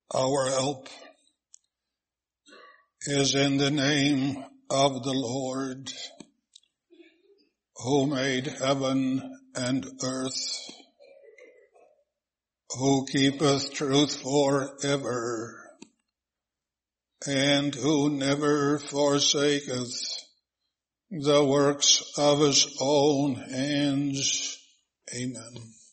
Our help is in the name of the Lord, who made heaven and earth, who keepeth truth forever, and who never forsaketh the works of his own hands. Amen.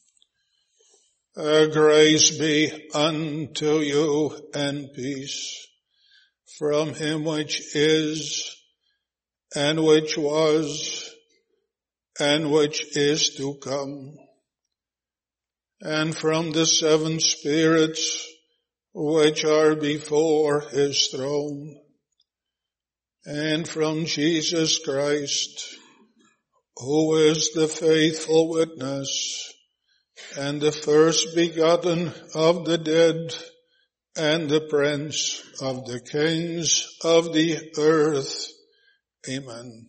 Grace be unto you and peace from him which is, and which was, and which is to come, and from the seven spirits which are before his throne, and from Jesus Christ, who is the faithful witness, and the first begotten of the dead, and the prince of the kings of the earth. Amen.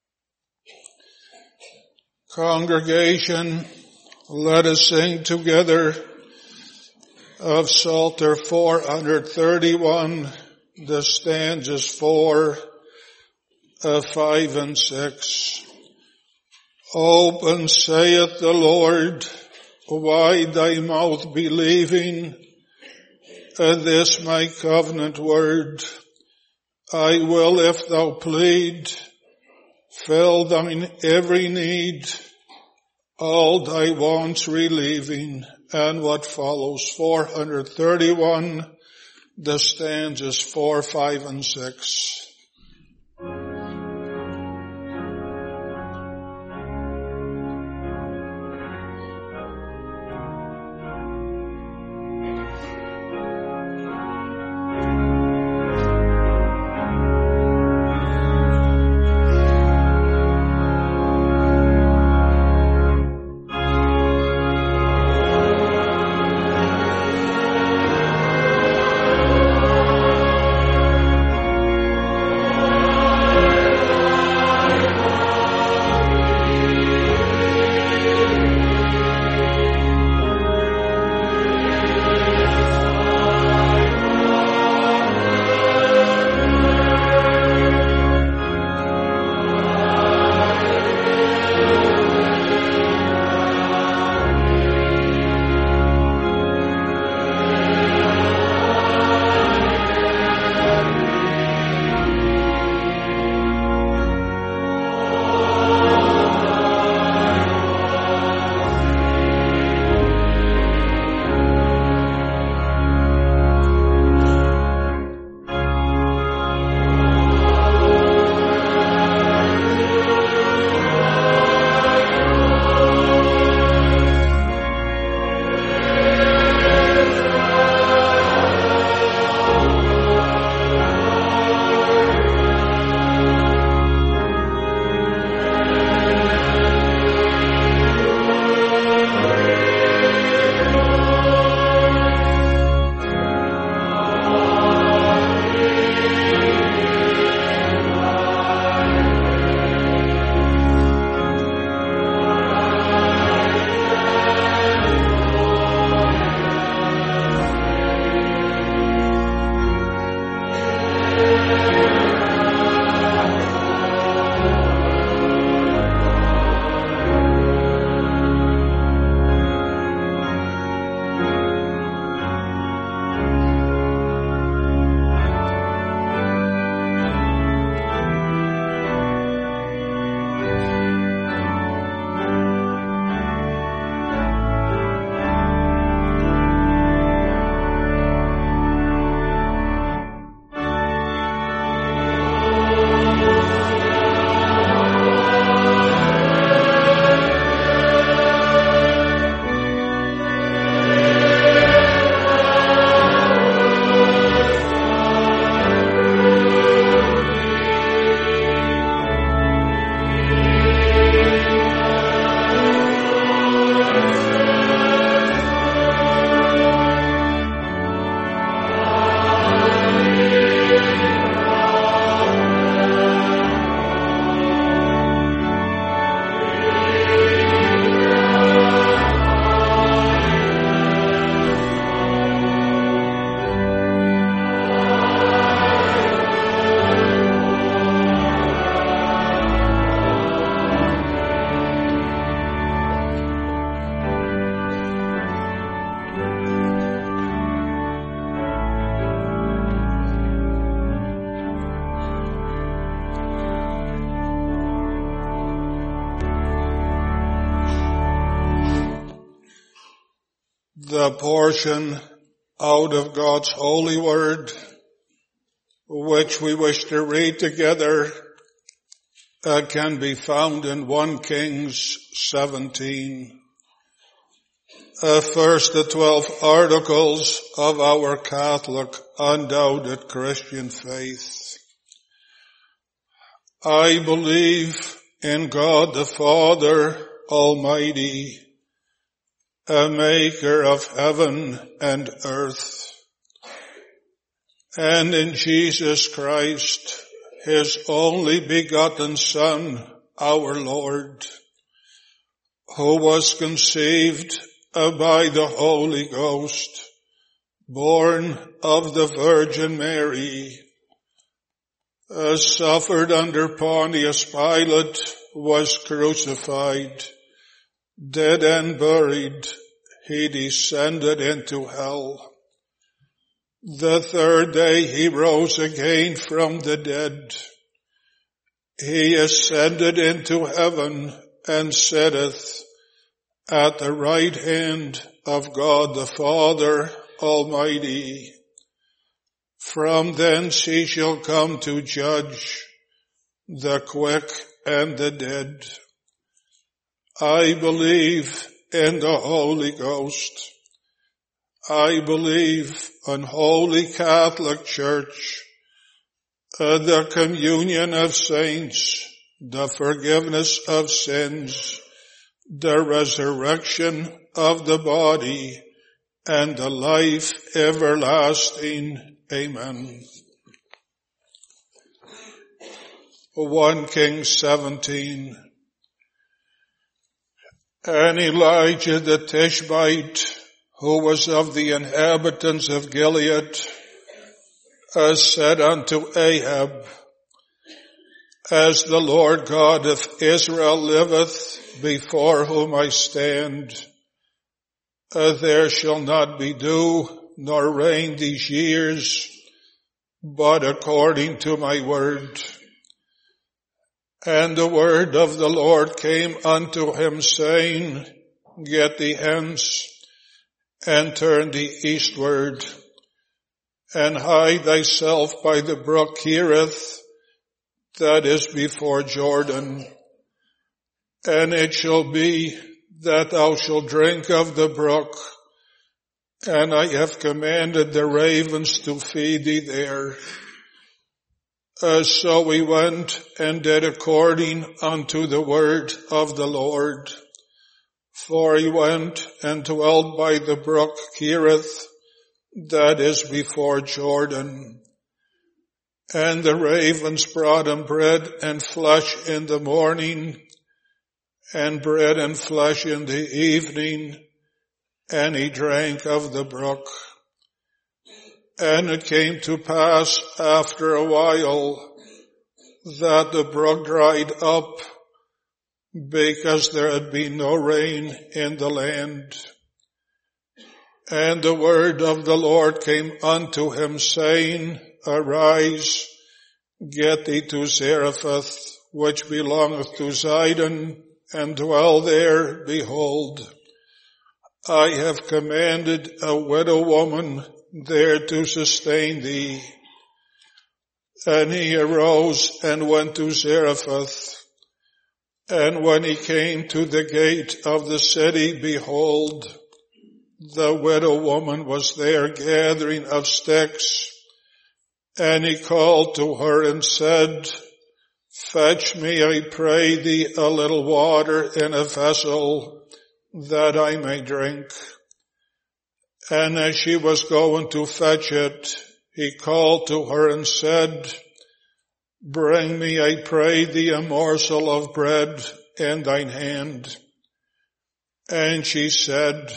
Congregation, let us sing together of Psalter 431, the stanzas 4, 5 and 6. Open, saith the Lord, wide thy mouth believing this my covenant word. I will, if thou plead, fill thine every need, all thy wants relieving. And what follows, 431, the stanzas 4, 5, and 6. The portion out of God's holy word, which we wish to read together, can be found in 1 Kings 17. First, the 12 articles of our Catholic, undoubted Christian faith. I believe in God the Father Almighty, a maker of heaven and earth, and in Jesus Christ, his only begotten Son, our Lord, who was conceived by the Holy Ghost, born of the Virgin Mary, suffered under Pontius Pilate, was crucified, dead and buried, he descended into hell. The third day he rose again from the dead. He ascended into heaven and sitteth at the right hand of God the Father Almighty. From thence he shall come to judge the quick and the dead. I believe in the Holy Ghost. I believe in Holy Catholic Church, the communion of saints, the forgiveness of sins, the resurrection of the body, and the life everlasting. Amen. 1 Kings 17. And Elijah the Tishbite, who was of the inhabitants of Gilead, said unto Ahab, As the Lord God of Israel liveth, before whom I stand, there shall not be dew nor rain these years, but according to my word. And the word of the Lord came unto him, saying, Get thee hence, and turn thee eastward, and hide thyself by the brook Cherith, that is before Jordan. And it shall be that thou shalt drink of the brook, and I have commanded the ravens to feed thee there. So we went and did according unto the word of the Lord. For he went and dwelt by the brook Cherith, that is before Jordan. And the ravens brought him bread and flesh in the morning, and bread and flesh in the evening, and he drank of the brook. And it came to pass after a while that the brook dried up, because there had been no rain in the land. And the word of the Lord came unto him, saying, Arise, get thee to Zarephath, which belongeth to Zidon, and dwell there. Behold, I have commanded a widow woman there to sustain thee. And he arose and went to Zarephath. And when he came to the gate of the city, behold, the widow woman was there gathering of sticks. And he called to her and said, Fetch me, I pray thee, a little water in a vessel, that I may drink. And as she was going to fetch it, he called to her and said, Bring me, I pray thee, a morsel of bread in thine hand. And she said,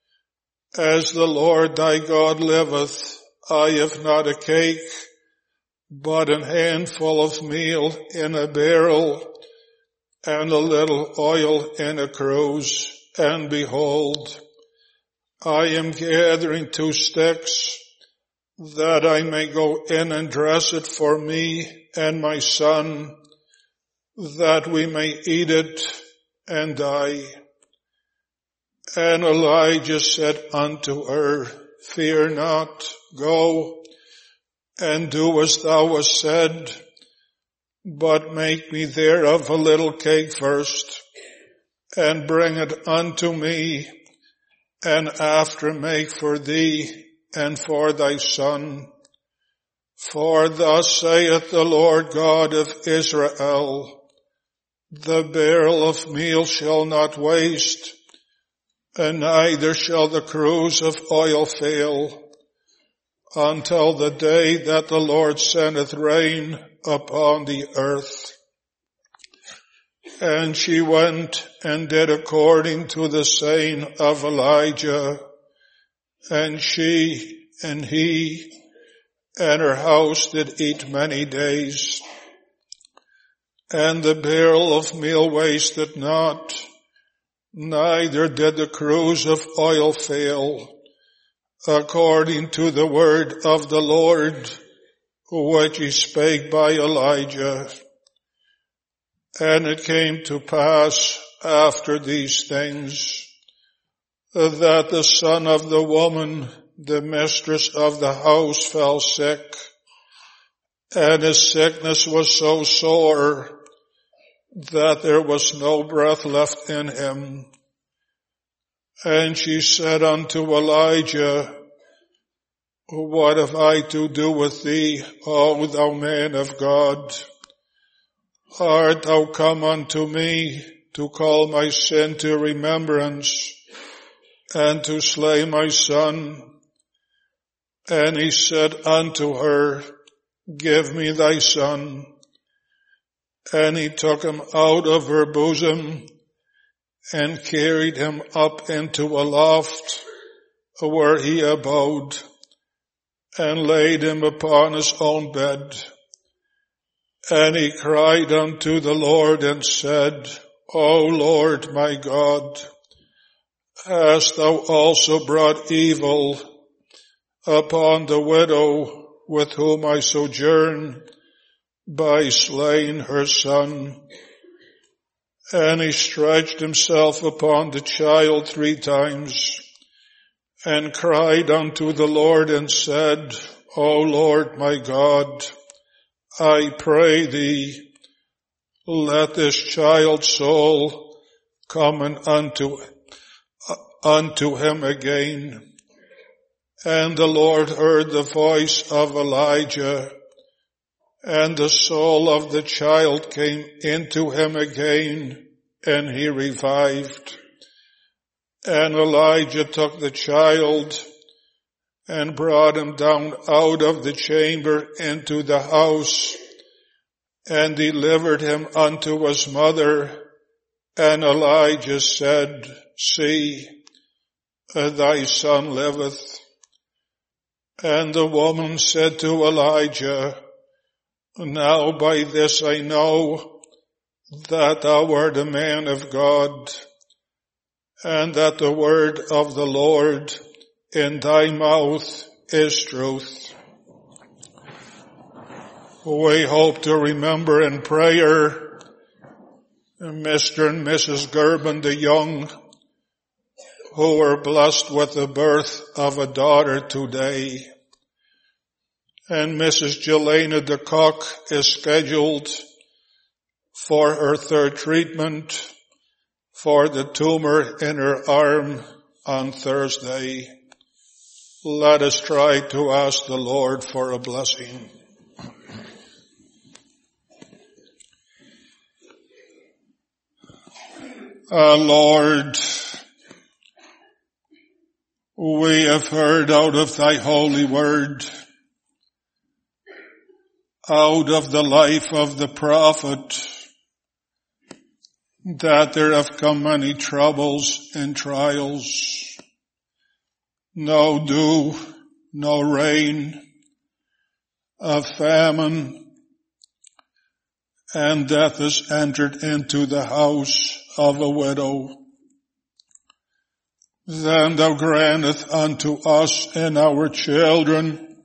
As the Lord thy God liveth, I have not a cake, but an handful of meal in a barrel, and a little oil in a cruse. And behold, I am gathering 2 sticks, that I may go in and dress it for me and my son, that we may eat it and die. And Elijah said unto her, Fear not, go and do as thou hast said, but make me thereof a little cake first, and bring it unto me, and after make for thee and for thy son. For thus saith the Lord God of Israel, the barrel of meal shall not waste, and neither shall the cruse of oil fail, until the day that the Lord sendeth rain upon the earth. And she went and did according to the saying of Elijah, and she and he and her house did eat many days. And the barrel of meal wasted not, neither did the cruse of oil fail, according to the word of the Lord, which he spake by Elijah. And it came to pass after these things, that the son of the woman, the mistress of the house, fell sick, and his sickness was so sore that there was no breath left in him. And she said unto Elijah, What have I to do with thee, O thou man of God? Art thou come unto me to call my sin to remembrance, and to slay my son? And he said unto her, Give me thy son. And he took him out of her bosom, and carried him up into a loft, where he abode, and laid him upon his own bed. And he cried unto the Lord and said, O Lord my God, hast thou also brought evil upon the widow with whom I sojourn, by slaying her son? And he stretched himself upon the child 3 times, and cried unto the Lord and said, O Lord my God, I pray thee, let this child's soul come unto him again. And the Lord heard the voice of Elijah, and the soul of the child came into him again, and he revived. And Elijah took the child and brought him down out of the chamber into the house, and delivered him unto his mother. And Elijah said, See, thy son liveth. And the woman said to Elijah, Now by this I know that thou art a man of God, and that the word of the Lord in thy mouth is truth. We hope to remember in prayer Mr. and Mrs. Gerben the Young, who were blessed with the birth of a daughter today. And Mrs. Jelena de Kock is scheduled for her 3rd treatment for the tumor in her arm on Thursday. Let us try to ask the Lord for a blessing. Lord, we have heard out of thy holy word, out of the life of the prophet, that there have come many troubles and trials. No dew, no rain, a famine, and death has entered into the house of a widow. Then thou grantest unto us and our children,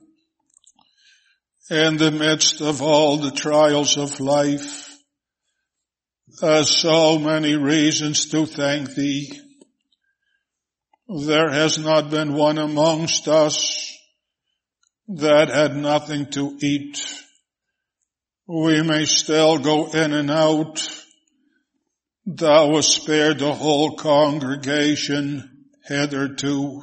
in the midst of all the trials of life, so many reasons to thank thee. there has not been one amongst us that had nothing to eat. We may still go in and out. Thou hast spared the whole congregation hitherto.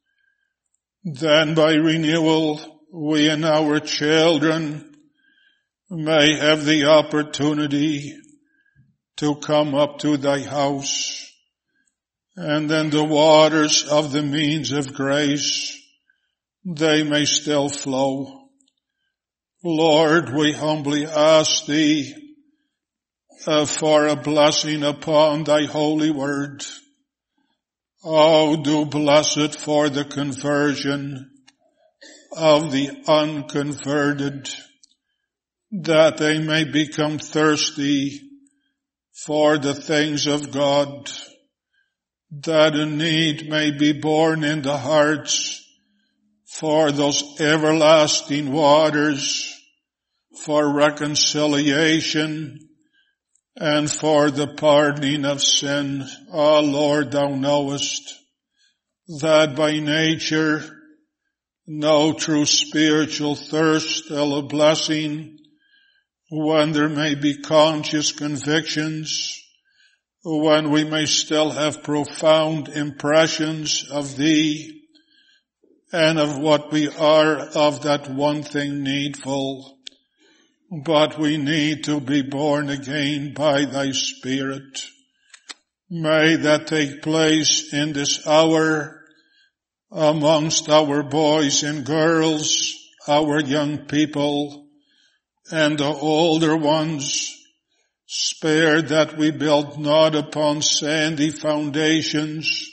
Then by renewal, we and our children may have the opportunity to come up to thy house, and then the waters of the means of grace, they may still flow. Lord, we humbly ask thee for a blessing upon thy holy word. Oh, do bless it for the conversion of the unconverted, that they may become thirsty for the things of God, that a need may be born in the hearts for those everlasting waters, for reconciliation, and for the pardoning of sin. O Lord, thou knowest that by nature no true spiritual thirst still a blessing, when there may be conscious convictions, when we may still have profound impressions of thee and of what we are of that one thing needful. But we need to be born again by thy Spirit. May that take place in this hour amongst our boys and girls, our young people, and the older ones. Spare that we build not upon sandy foundations.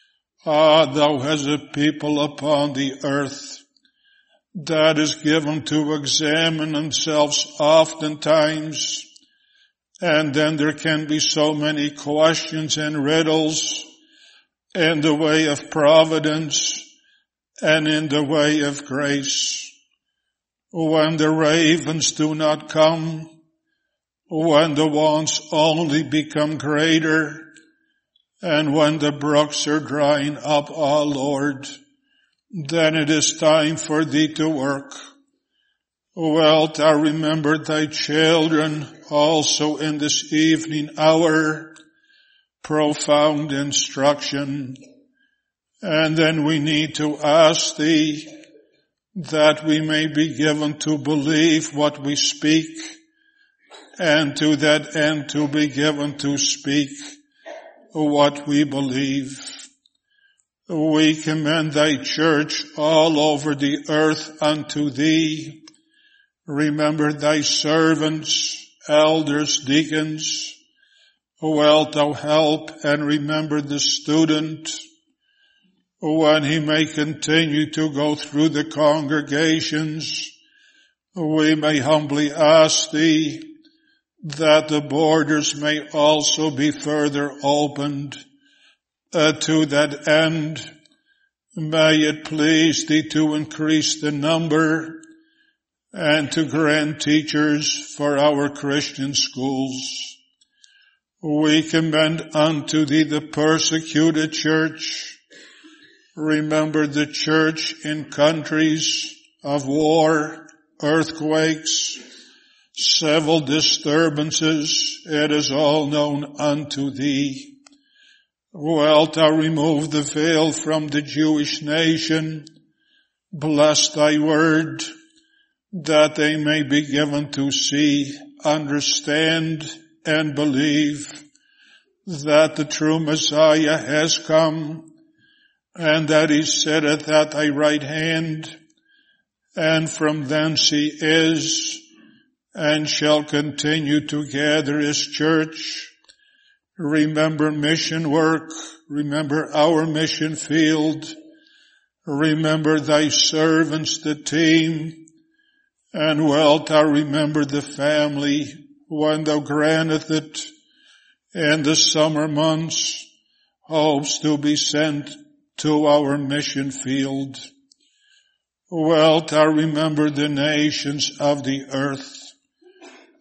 Thou hast a people upon the earth that is given to examine themselves oftentimes, and then there can be so many questions and riddles in the way of providence and in the way of grace. When the ravens do not come, when the wants only become greater, and when the brooks are drying up, O Lord, then it is time for thee to work. Wilt thou remember thy children also in this evening hour? Profound instruction. And then we need to ask thee that we may be given to believe what we speak, and to that end to be given to speak what we believe. We commend thy church all over the earth unto thee. Remember thy servants, elders, deacons. Wilt thou help and remember the student, when he may continue to go through the congregations. We may humbly ask thee that the borders may also be further opened. To that end, may it please thee to increase the number and to grant teachers for our Christian schools. We commend unto thee the persecuted church. Remember the church in countries of war, earthquakes, civil disturbances. It is all known unto thee. Wilt thou remove the veil from the Jewish nation? Bless thy word, that they may be given to see, understand, and believe that the true Messiah has come, and that he sitteth at thy right hand, and from thence he is, and shall continue to gather his church. Remember mission work. Remember our mission field. Remember thy servants, the team. And wilt thou remember the family when thou granteth it in the summer months, hopes to be sent to our mission field. Wilt thou remember the nations of the earth,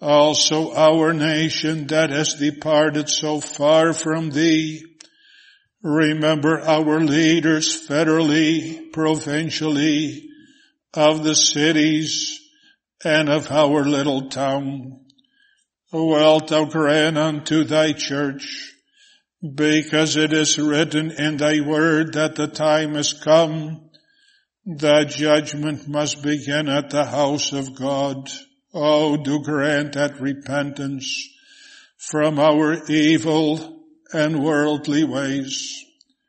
also our nation that has departed so far from thee. Remember our leaders federally, provincially, of the cities, and of our little town. Wilt thou grant unto thy church, because it is written in thy word that the time is come, that judgment must begin at the house of God. Oh, do grant that repentance from our evil and worldly ways.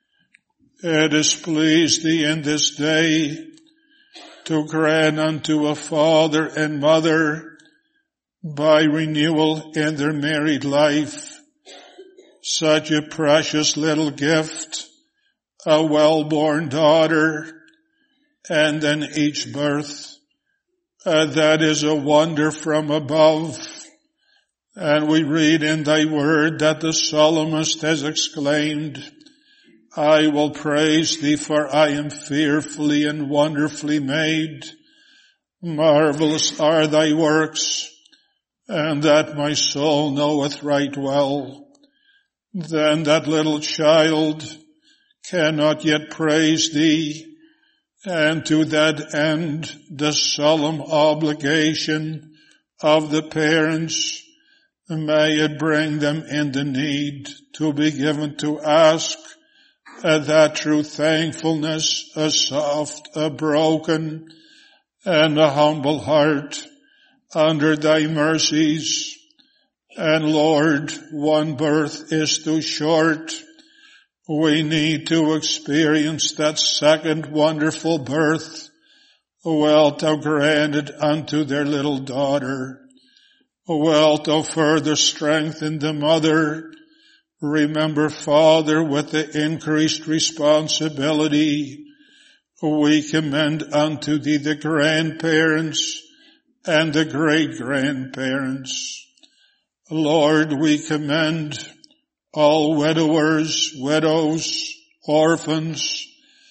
It has pleased thee in this day to grant unto a father and mother by renewal in their married life such a precious little gift, a well-born daughter, and then each birth. That is a wonder from above. And we read in thy word that the psalmist has exclaimed, I will praise thee, for I am fearfully and wonderfully made. Marvelous are thy works, and that my soul knoweth right well. Then that little child cannot yet praise thee, and to that end the solemn obligation of the parents, may it bring them in the need to be given to ask that true thankfulness, a soft, a broken, and a humble heart under thy mercies. And Lord, one birth is too short. We need to experience that second wonderful birth. Wilt thou grant it unto their little daughter? Wilt thou further strengthen the mother? Remember, Father, with the increased responsibility, we commend unto thee the grandparents and the great-grandparents. Lord, we commend all widowers, widows, orphans,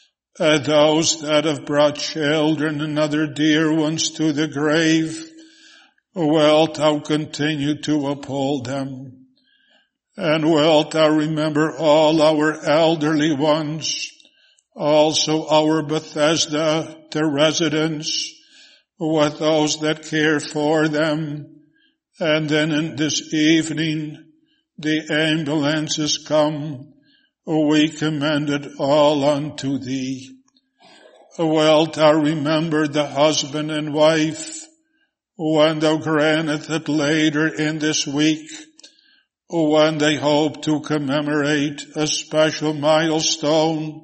those that have brought children and other dear ones to the grave. Wilt thou continue to uphold them? And wilt thou remember all our elderly ones, also our Bethesda, the residents, with those that care for them. And then in this evening, the ambulances come. We commend it all unto thee. Wilt thou remember the husband and wife, when thou granteth it later in this week, when they hope to commemorate a special milestone,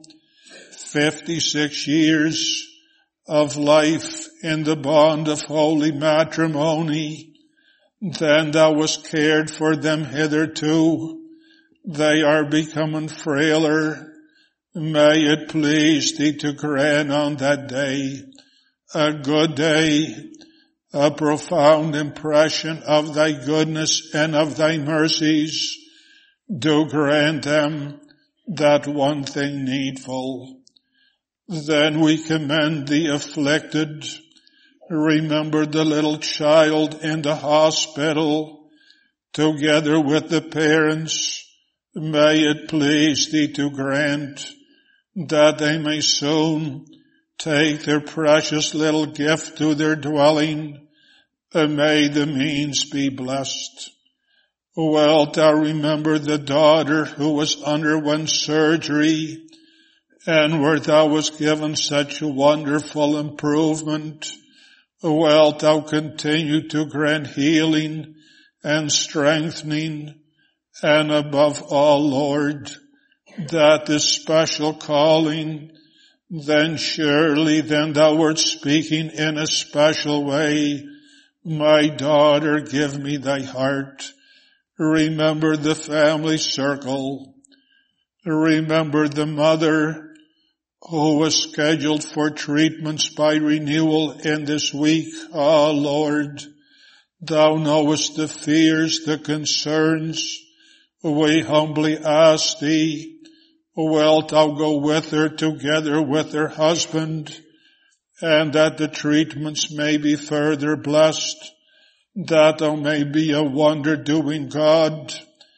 56 years of life in the bond of holy matrimony. Then thou hast cared for them hitherto. They are becoming frailer. May it please thee to grant on that day a good day, a profound impression of thy goodness and of thy mercies. Do grant them that one thing needful. Then we commend the afflicted. Remember the little child in the hospital, together with the parents. May it please thee to grant that they may soon take their precious little gift to their dwelling, and may the means be blessed. Wilt thou remember the daughter who underwent surgery, and where thou wast given such a wonderful improvement? Wilt thou continue to grant healing and strengthening, and above all, Lord, that this special calling, then surely thou art speaking in a special way. My daughter, give me thy heart. Remember the family circle. Remember the mother who was scheduled for treatments by renewal in this week. Ah, Lord, thou knowest the fears, the concerns. We humbly ask thee, wilt thou go with her together with her husband, and that the treatments may be further blessed, that thou may be a wonder-doing God,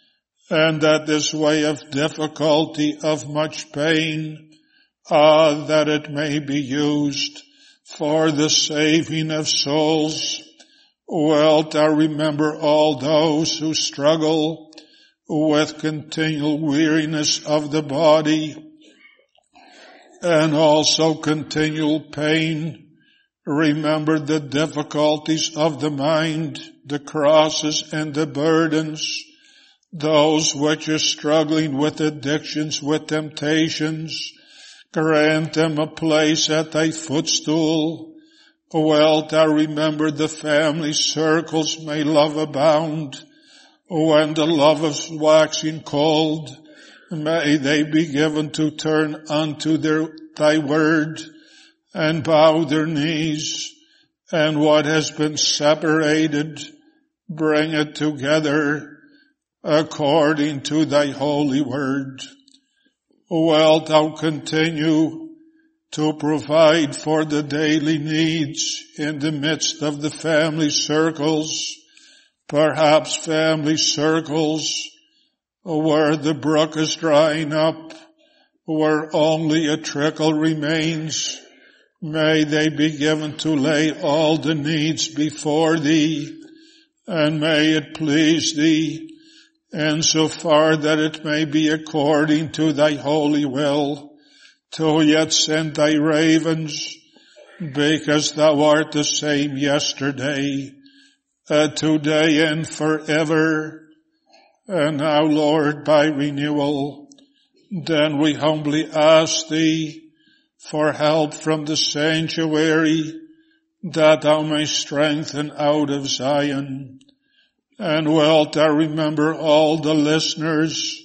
and that this way of difficulty, of much pain, that it may be used for the saving of souls. Wilt thou remember all those who struggle with continual weariness of the body and also continual pain. Remember the difficulties of the mind, the crosses and the burdens, those which are struggling with addictions, with temptations. Grant them a place at thy footstool. Wilt thou remember the family circles, may love abound. When the love is waxing cold, may they be given to turn unto thy word and bow their knees, and what has been separated, bring it together according to thy holy word. Wilt thou continue to provide for the daily needs in the midst of the family circles, perhaps family circles where the brook is drying up, where only a trickle remains. May they be given to lay all the needs before thee, and may it please thee, insofar that it may be according to thy holy will, to yet send thy ravens, because thou art the same yesterday, today and forever. And now, Lord, by renewal, then we humbly ask thee for help from the sanctuary, that thou mayst strengthen out of Zion. And wilt thou remember all the listeners,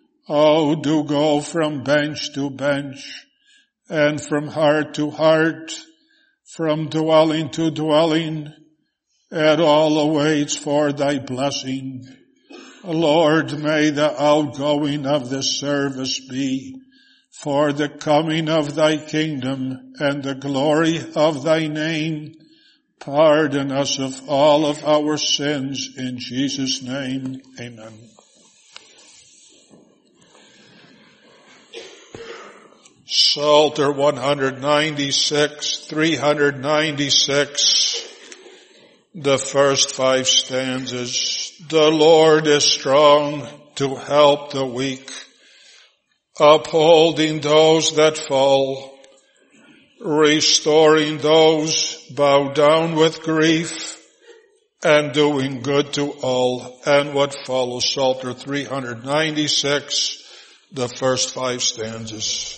do go from bench to bench, and from heart to heart, from dwelling to dwelling, and all awaits for thy blessing. Lord, may the outgoing of this service be for the coming of thy kingdom and the glory of thy name. Pardon us of all of our sins in Jesus' name. Amen. Psalter 196, 396, the first 5 stanzas. The Lord is strong to help the weak, upholding those that fall, restoring those bowed down with grief, and doing good to all. And what follows, Psalter 396, the first 5 stanzas.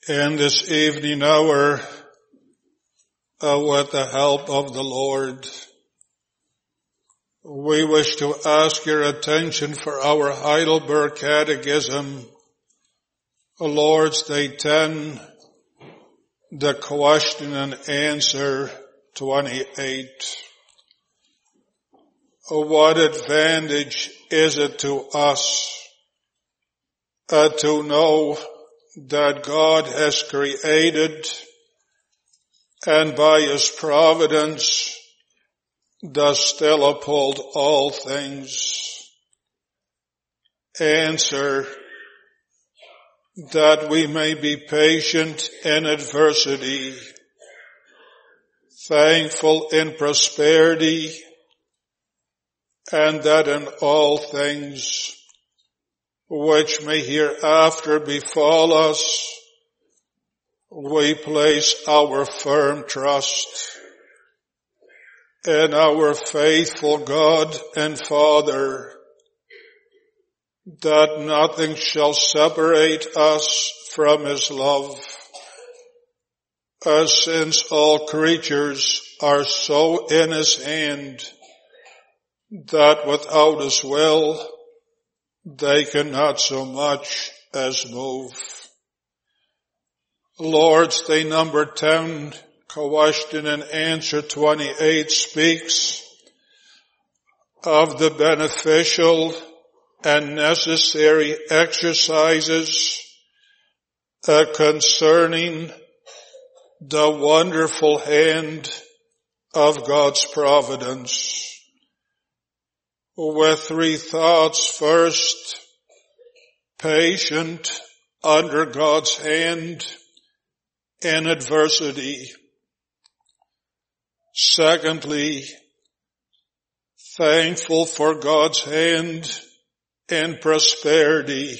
In this evening hour, with the help of the Lord, we wish to ask your attention for our Heidelberg Catechism, Lord's Day 10, the question and answer 28. What advantage is it to us to know that God has created and by his providence does still uphold all things? Answer: that we may be patient in adversity, thankful in prosperity, and that in all things which may hereafter befall us, we place our firm trust in our faithful God and Father, that nothing shall separate us from his love, since all creatures are so in his hand that without his will they cannot so much as move. Lord's Day number 10, question and answer 28 speaks of the beneficial and necessary exercises concerning the wonderful hand of God's providence. With three thoughts. First, patient under God's hand in adversity. Secondly, thankful for God's hand in prosperity.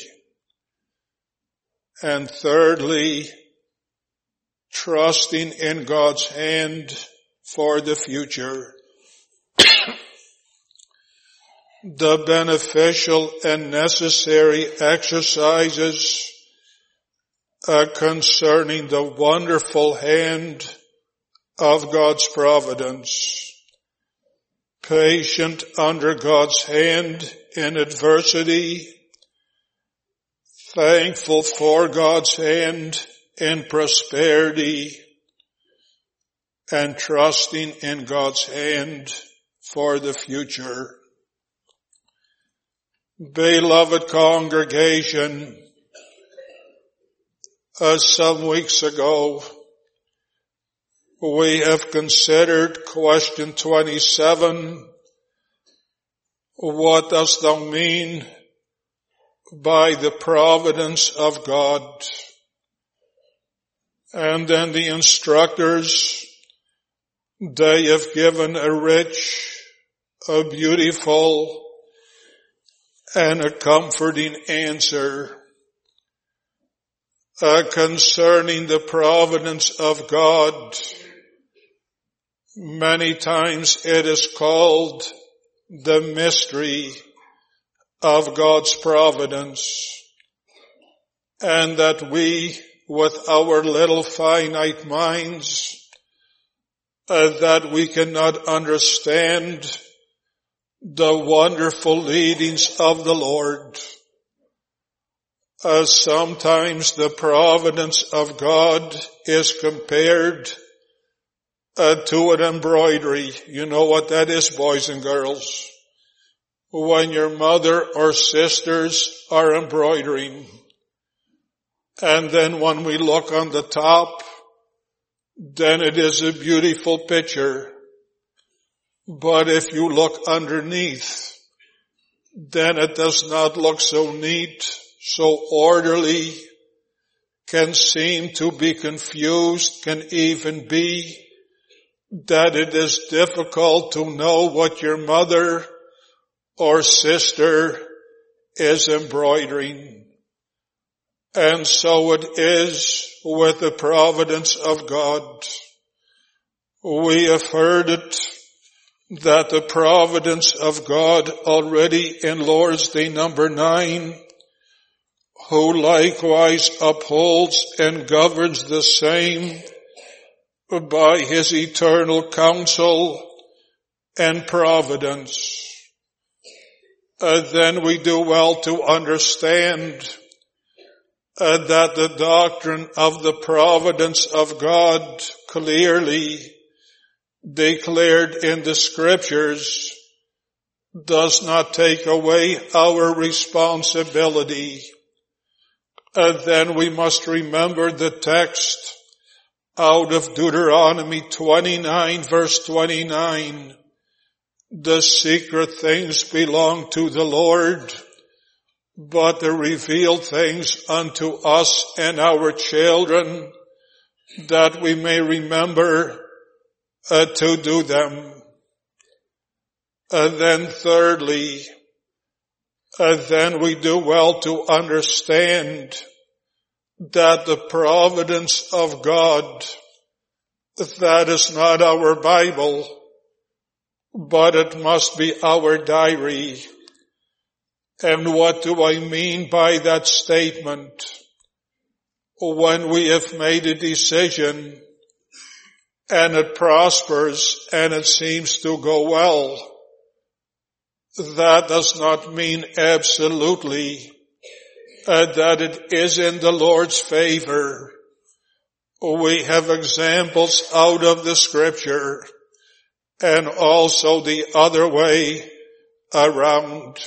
And thirdly, trusting in God's hand for the future. The beneficial and necessary exercises concerning the wonderful hand of God's providence. Patient under God's hand in adversity. Thankful for God's hand in prosperity. And trusting in God's hand for the future. Beloved congregation, some weeks ago, we have considered question 27. What does thou mean by the providence of God? And then the instructors, they have given a rich, a beautiful, and a comforting answer concerning the providence of God. Many times it is called the mystery of God's providence, and that we, with our little finite minds, that we cannot understand the wonderful leadings of the Lord. Sometimes the providence of God is compared to an embroidery. You know what that is, boys and girls? When your mother or sisters are embroidering. And then when we look on the top, then it is a beautiful picture. But if you look underneath, then it does not look so neat, so orderly, can seem to be confused, can even be that it is difficult to know what your mother or sister is embroidering. And so it is with the providence of God. We have heard it, that the providence of God already in Lord's Day number 9 who likewise upholds and governs the same by his eternal counsel and providence. Then we do well to understand that the doctrine of the providence of God, clearly declared in the scriptures, does not take away our responsibility. Then we must remember the text out of Deuteronomy 29 verse 29. The secret things belong to the Lord, but the revealed things unto us and our children, that we may remember to do them. Then thirdly, then we do well to understand that the providence of God, that is not our Bible, but it must be our diary. And what do I mean by that statement? When we have made a decision and it prospers and it seems to go well, that does not mean absolutely that it is in the Lord's favor. We have examples out of the scripture and also the other way around.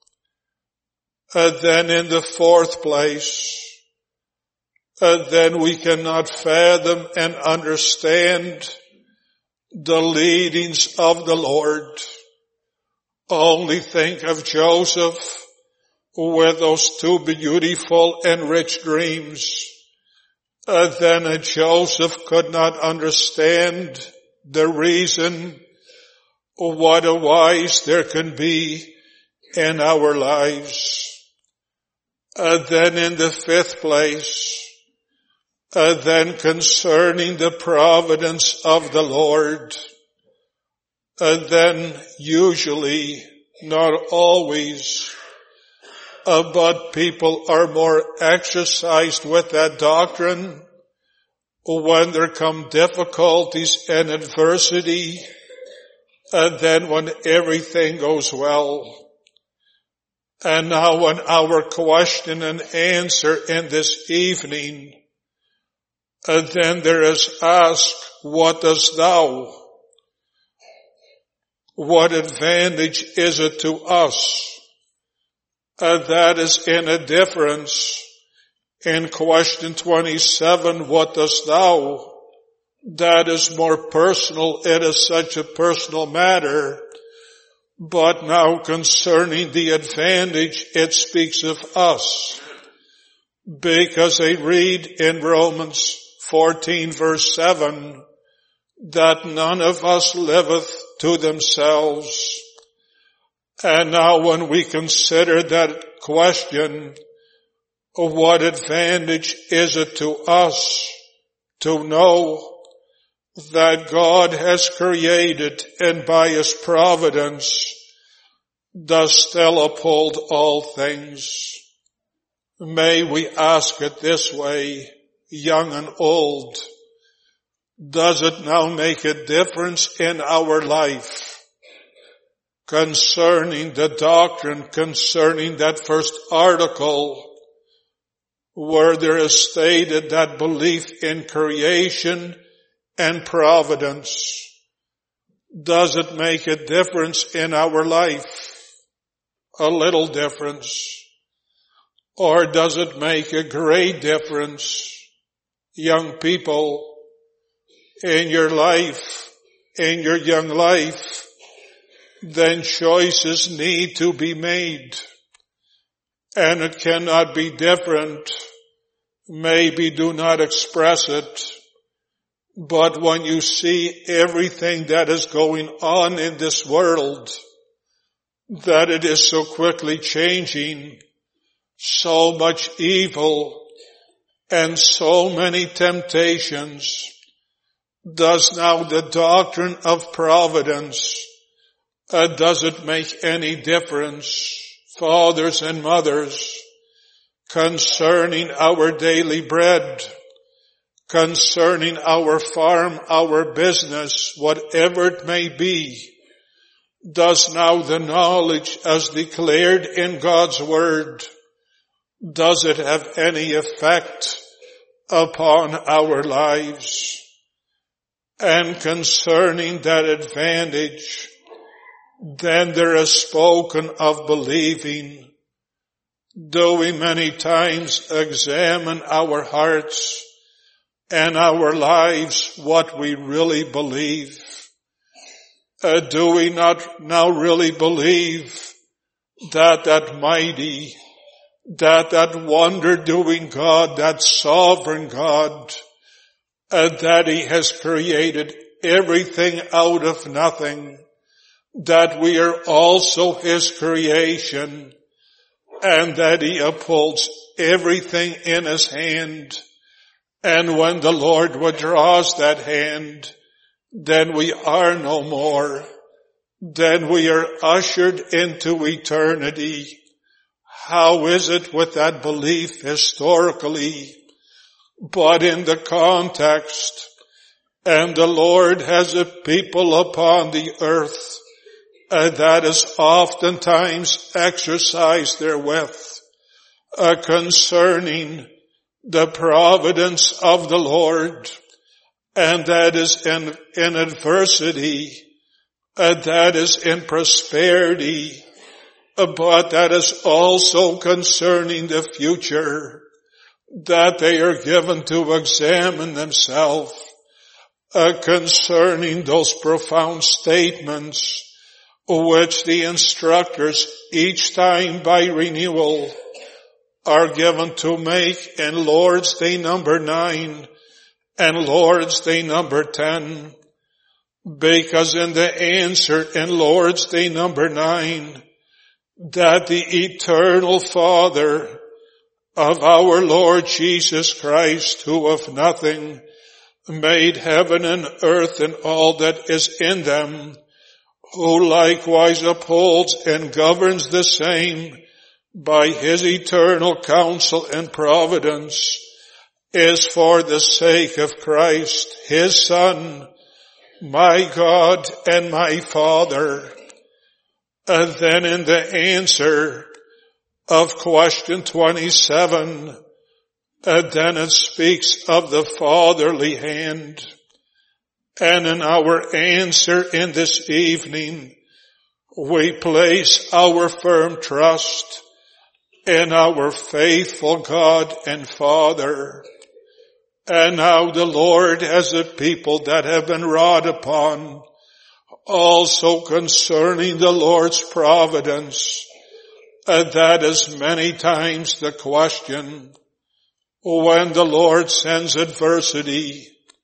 Then in the fourth place, then we cannot fathom and understand the leadings of the Lord. Only think of Joseph with those two beautiful and rich dreams. Then Joseph could not understand the reason what a wise there can be in our lives. Then in the fifth place, then concerning the providence of the Lord, then usually, not always, but people are more exercised with that doctrine when there come difficulties and adversity, than when everything goes well. And now on our question and answer in this evening, then there is asked, what dost thou? What advantage is it to us? That is in a difference. In question 27, what dost thou? That is more personal. It is such a personal matter. But now concerning the advantage, it speaks of us. Because I read in Romans 14 verse 7, that none of us liveth to themselves. And now when we consider that question, what advantage is it to us to know that God has created and by his providence does still uphold all things? May we ask it this way, young and old. Does it now make a difference in our life concerning the doctrine, concerning that first article where there is stated that belief in creation and providence? Does it make a difference in our life? A little difference. Or does it make a great difference? Young people, in your life, in your young life, then choices need to be made. And it cannot be different. Maybe do not express it. But when you see everything that is going on in this world, that it is so quickly changing, so much evil, and so many temptations, does now the doctrine of providence, does it make any difference? Fathers and mothers, concerning our daily bread, concerning our farm, our business, whatever it may be, does now the knowledge as declared in God's word, does it have any effect upon our lives? And concerning that advantage, then there is spoken of believing. Do we many times examine our hearts and our lives, what we really believe? Do we not now really believe that mighty, that wonder-doing God, that sovereign God, that He has created everything out of nothing, that we are also His creation, and that He upholds everything in His hand. And when the Lord withdraws that hand, then we are no more. Then we are ushered into eternity. How is it with that belief historically? But in the context, and the Lord has a people upon the earth that is oftentimes exercised therewith concerning the providence of the Lord, and that is in adversity, that is in prosperity, but that is also concerning the future, that they are given to examine themselves concerning those profound statements which the instructors each time by renewal are given to make in Lord's Day number 9 and Lord's Day number 10. Because in the answer in Lord's Day number 9, that the eternal Father of our Lord Jesus Christ, who of nothing made heaven and earth and all that is in them, who likewise upholds and governs the same by His eternal counsel and providence, is for the sake of Christ, His Son, my God and my Father. And then in the answer of question 27, then it speaks of the fatherly hand. And in our answer in this evening, we place our firm trust in our faithful God and Father. And now the Lord has a people that have been wrought upon, also concerning the Lord's providence. And that is many times the question. When the Lord sends adversity,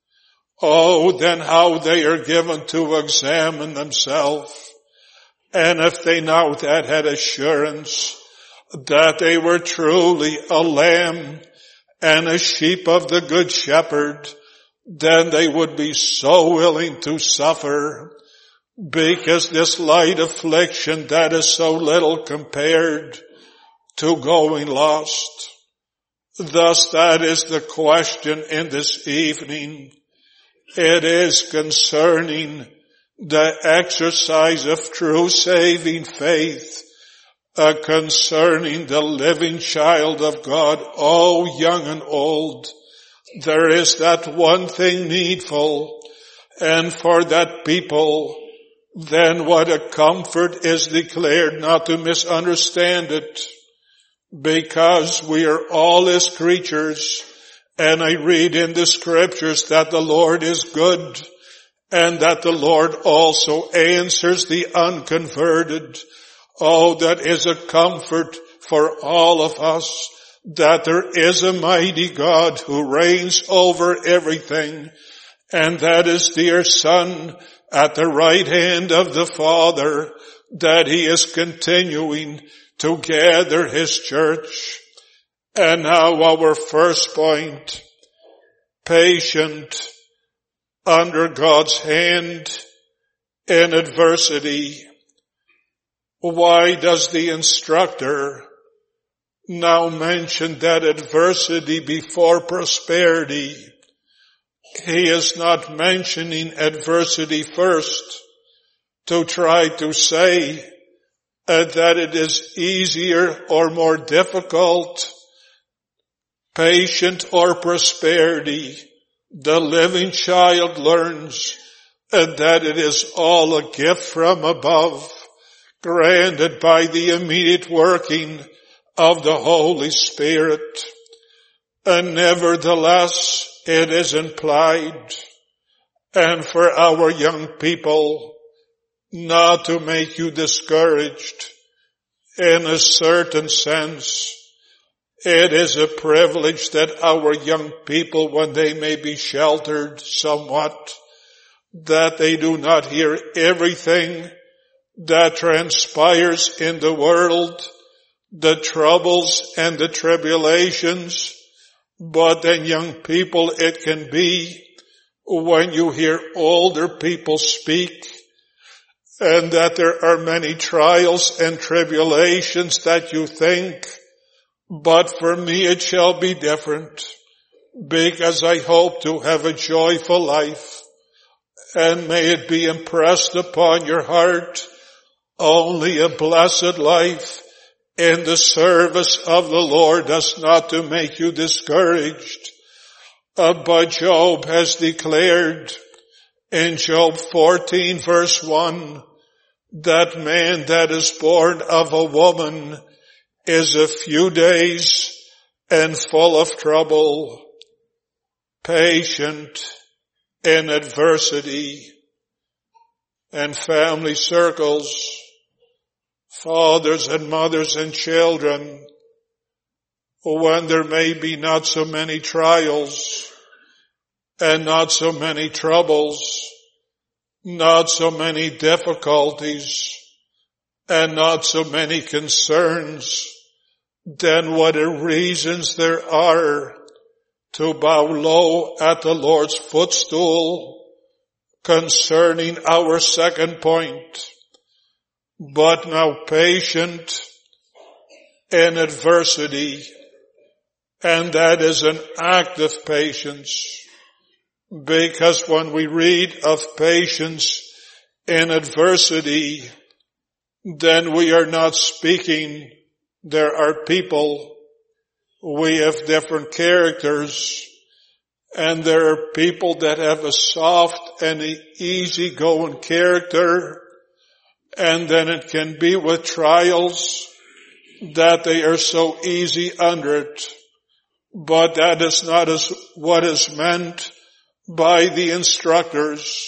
then how they are given to examine themselves. And if they now that had assurance that they were truly a lamb and a sheep of the good shepherd, then they would be so willing to suffer, because this light affliction that is so little compared to going lost. Thus that is the question in this evening. It is concerning the exercise of true saving faith, concerning the living child of God, young and old. There is that one thing needful, and for that people, then what a comfort is declared, not to misunderstand it, because we are all His creatures. And I read in the scriptures that the Lord is good, and that the Lord also answers the unconverted. That is a comfort for all of us, that there is a mighty God who reigns over everything, and that His dear Son at the right hand of the Father, that He is continuing to gather His church. And now our first point, patient under God's hand in adversity. Why does the instructor now mentioned that adversity before prosperity. He is not mentioning adversity first to try to say that it is easier or more difficult, patient or prosperity. The living child learns that it is all a gift from above, granted by the immediate working of the Holy Spirit. And nevertheless, it is implied, and for our young people, not to make you discouraged. In a certain sense, it is a privilege that our young people, when they may be sheltered somewhat, that they do not hear everything that transpires in the world, the troubles and the tribulations. But then young people, it can be when you hear older people speak, and that there are many trials and tribulations that you think, but for me it shall be different, because I hope to have a joyful life. And may it be impressed upon your heart, only a blessed life in the service of the Lord does not to make you discouraged. But Job has declared in Job 14 verse 1, that man that is born of a woman is a few days and full of trouble, patient in adversity. And family circles, fathers and mothers and children, when there may be not so many trials and not so many troubles, not so many difficulties, and not so many concerns, then what reasons there are to bow low at the Lord's footstool concerning our second point. But now patient in adversity, and that is an act of patience. Because when we read of patience in adversity, then we are not speaking, there are people, we have different characters, and there are people that have a soft and easygoing character, and then it can be with trials that they are so easy under it. But that is not what is meant by the instructors.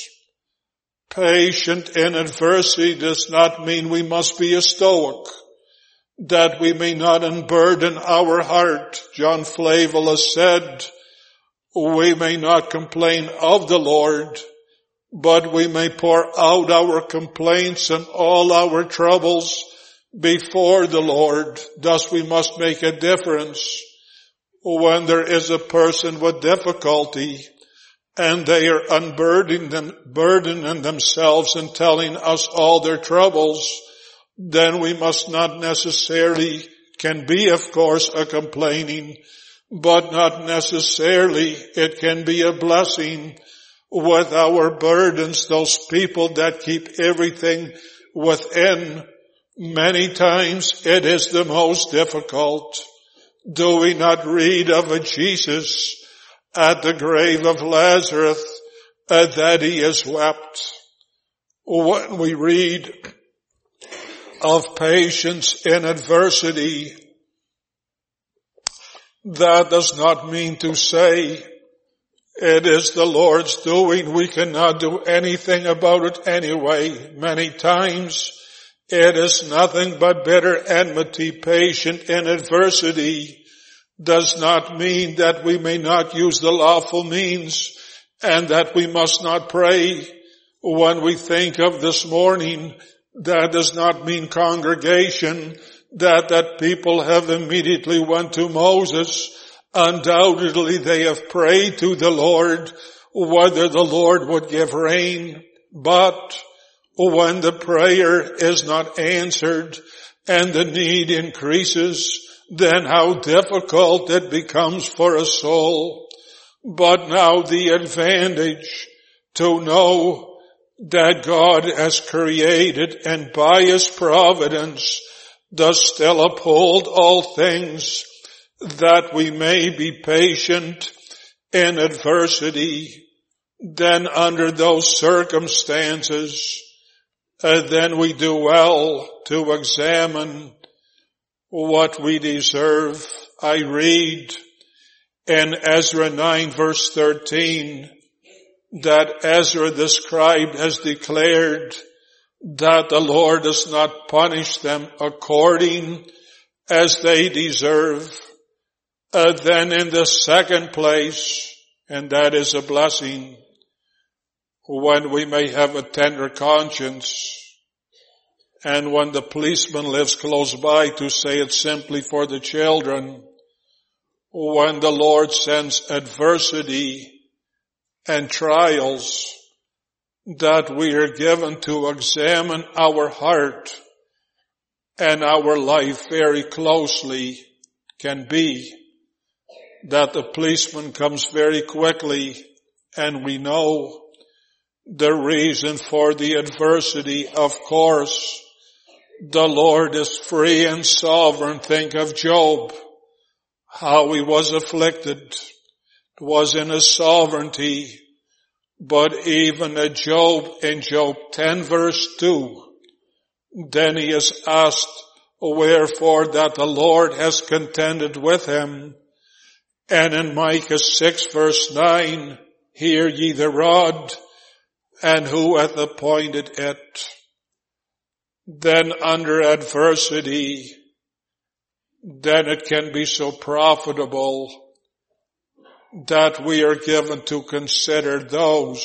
Patient in adversity does not mean we must be a stoic, that we may not unburden our heart. John Flavel has said, we may not complain of the Lord, but we may pour out our complaints and all our troubles before the Lord. Thus we must make a difference when there is a person with difficulty and they are unburdening themselves and telling us all their troubles, then we must not necessarily, can be of course a complaining, but not necessarily it can be a blessing with our burdens. Those people that keep everything within, many times it is the most difficult. Do we not read of a Jesus at the grave of Lazarus that he has wept? When we read of patience in adversity, that does not mean to say it is the Lord's doing. We cannot do anything about it anyway. Many times it is nothing but bitter enmity. Patient in adversity does not mean that we may not use the lawful means and that we must not pray. When we think of this morning, that does not mean congregation, that people have immediately went to Moses. Undoubtedly they have prayed to the Lord whether the Lord would give rain, but when the prayer is not answered and the need increases, then how difficult it becomes for a soul. But now the advantage to know that God has created and by His providence does still uphold all things, that we may be patient in adversity. Then under those circumstances, then we do well to examine what we deserve. I read in Ezra 9 verse 13 that Ezra the scribe has declared that the Lord does not punish them according as they deserve. Then in the second place, and that is a blessing, when we may have a tender conscience, and when the policeman lives close by, to say it simply for the children, when the Lord sends adversity and trials, that we are given to examine our heart and our life very closely. Can be that the policeman comes very quickly and we know the reason for the adversity. Of course, the Lord is free and sovereign. Think of Job, how he was afflicted. It was in His sovereignty. But even in Job 10 verse 2, then he is asked, wherefore that the Lord has contended with him. And in Micah 6 verse 9, hear ye the rod, and who hath appointed it? Then under adversity, then it can be so profitable that we are given to consider those.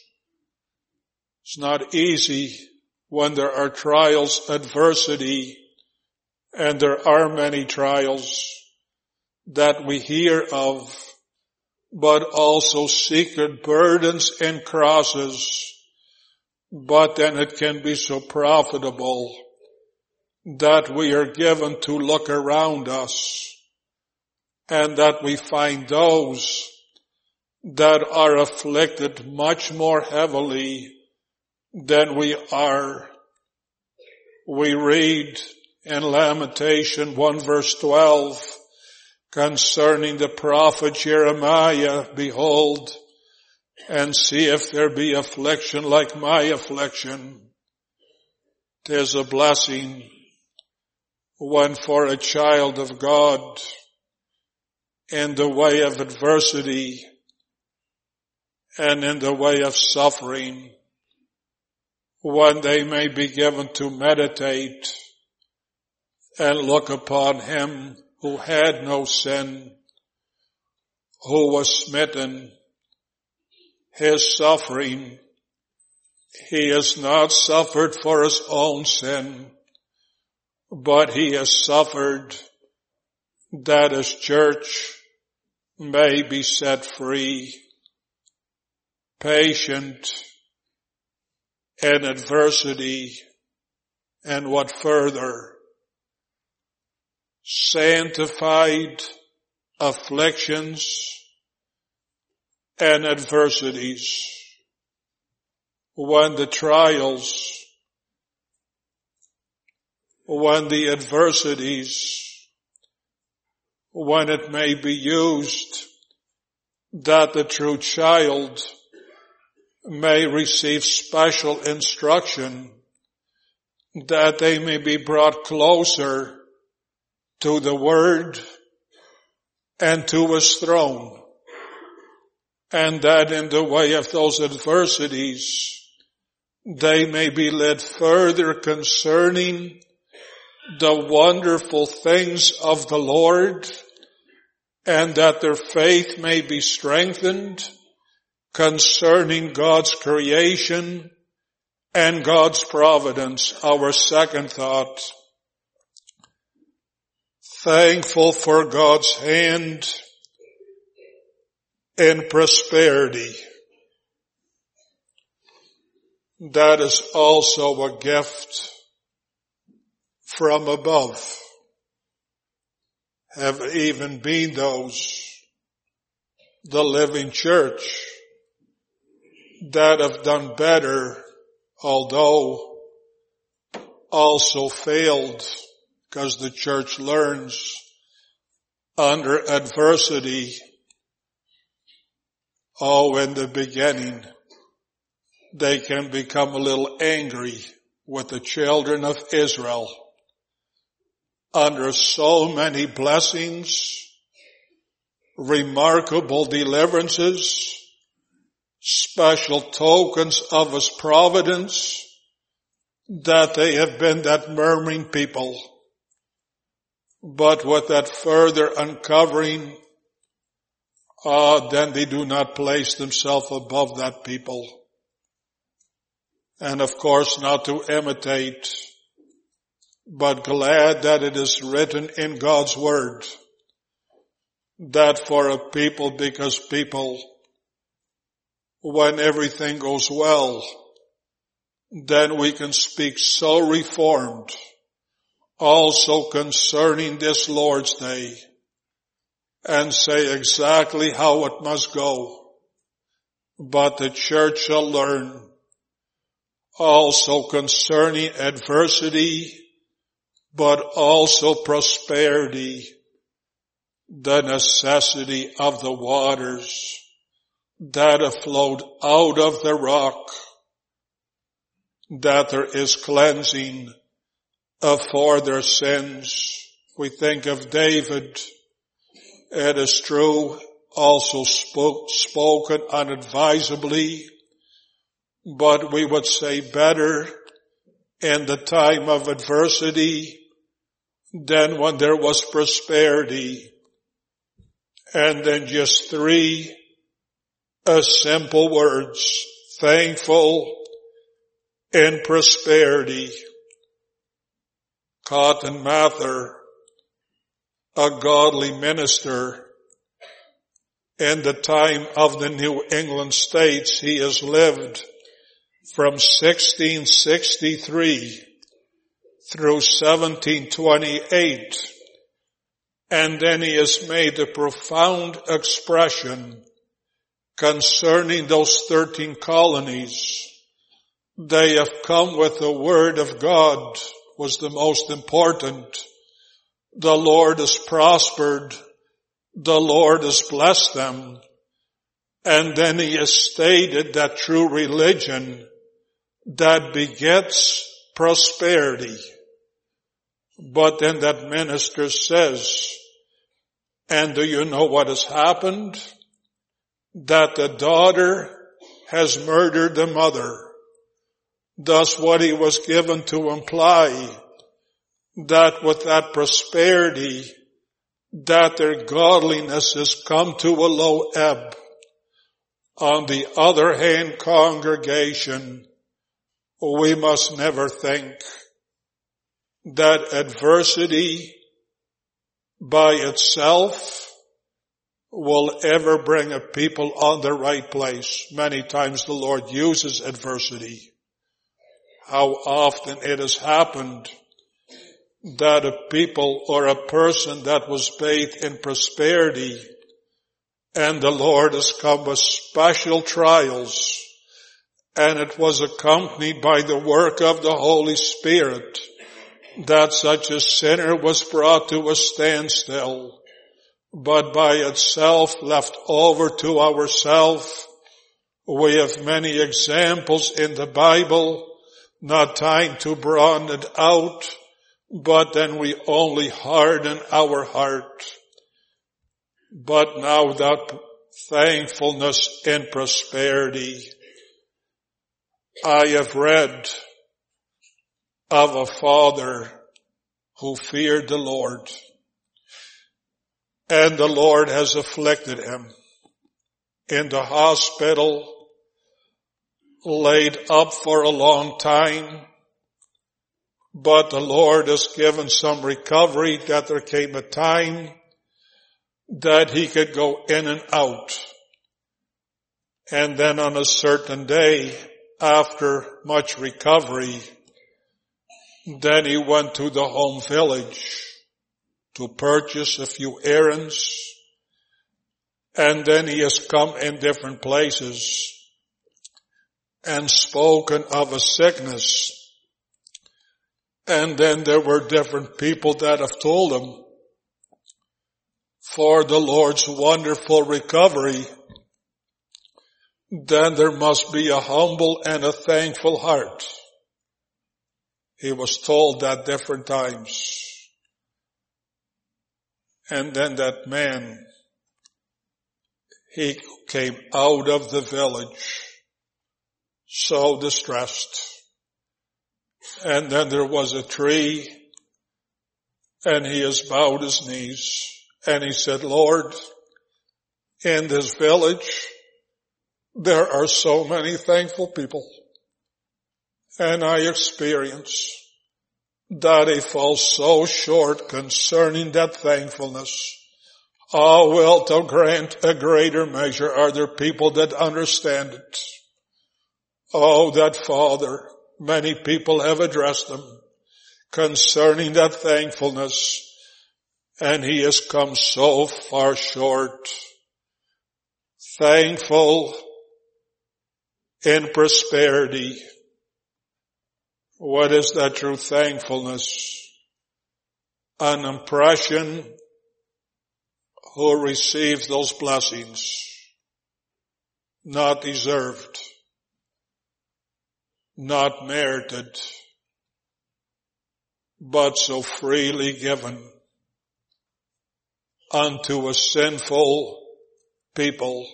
It's not easy when there are trials, adversity, and there are many trials that we hear of, but also secret burdens and crosses. But then it can be so profitable that we are given to look around us and that we find those that are afflicted much more heavily than we are. We read in Lamentation 1 verse 12 concerning the prophet Jeremiah, behold, and see if there be affliction like my affliction. 'Tis a blessing when for a child of God in the way of adversity and in the way of suffering, when they may be given to meditate and look upon Him who had no sin, who was smitten, His suffering. He has not suffered for His own sin, but He has suffered that His church may be set free. Patient in adversity, and what further? Sanctified afflictions and adversities. When the trials, when the adversities, when it may be used that the true child may receive special instruction, that they may be brought closer to the Word and to His throne, and that in the way of those adversities they may be led further concerning the wonderful things of the Lord, and that their faith may be strengthened concerning God's creation and God's providence. Our second thought, thankful for God's hand in prosperity. That is also a gift from above. have even been those, the living church, that have done better, although also failed, because the church learns under adversity. Oh, in the beginning, they can become a little angry with the children of Israel. Under so many blessings, remarkable deliverances, special tokens of His providence, that they have been that murmuring people. But with that further uncovering, then they do not place themselves above that people. And of course not to imitate, but glad that it is written in God's Word that for a people, because people, when everything goes well, then we can speak so reformed also concerning this Lord's Day and say exactly how it must go. But the church shall learn also concerning adversity, but also prosperity, the necessity of the waters that have flowed out of the rock, that there is cleansing for their sins. We think of David. It is true, also spoken unadvisably, but we would say better in the time of adversity than when there was prosperity. And then just three simple words: thankful in prosperity. Cotton Mather, a godly minister in the time of the New England states, he has lived from 1663 through 1728. And then he has made a profound expression concerning those 13 colonies. They have come with the Word of God, was the most important. The Lord has prospered. The Lord has blessed them. And then he has stated that true religion that begets prosperity. But then that minister says, and do you know what has happened? That the daughter has murdered the mother. Thus what he was given to imply, that with that prosperity, that their godliness has come to a low ebb. On the other hand, congregation, we must never think that adversity by itself will ever bring a people on the right place. Many times the Lord uses adversity. How often it has happened that a people or a person that was bathed in prosperity, and the Lord has come with special trials, and it was accompanied by the work of the Holy Spirit, that such a sinner was brought to a standstill, but by itself left over to ourselves. We have many examples in the Bible, not time to broaden it out, but then we only harden our heart. But now that thankfulness in prosperity, I have read of a father who feared the Lord, and the Lord has afflicted him in the hospital, laid up for a long time, but the Lord has given some recovery, that there came a time that he could go in and out. And then on a certain day, after much recovery, then he went to the home village to purchase a few errands. And then he has come in different places and spoken of a sickness. And then there were different people that have told him, for the Lord's wonderful recovery, then there must be a humble and a thankful heart. He was told that different times. And then that man, he came out of the village so distressed. And then there was a tree, and he has bowed his knees, and he said, Lord, in this village, there are so many thankful people, and I experience that I fall so short concerning that thankfulness. Oh, well, to grant a greater measure are there people that understand it. Oh, that Father, many people have addressed him concerning that thankfulness, and he has come so far short. Thankful in prosperity. What is that true thankfulness? An impression who receives those blessings, not deserved, not merited, but so freely given unto a sinful people.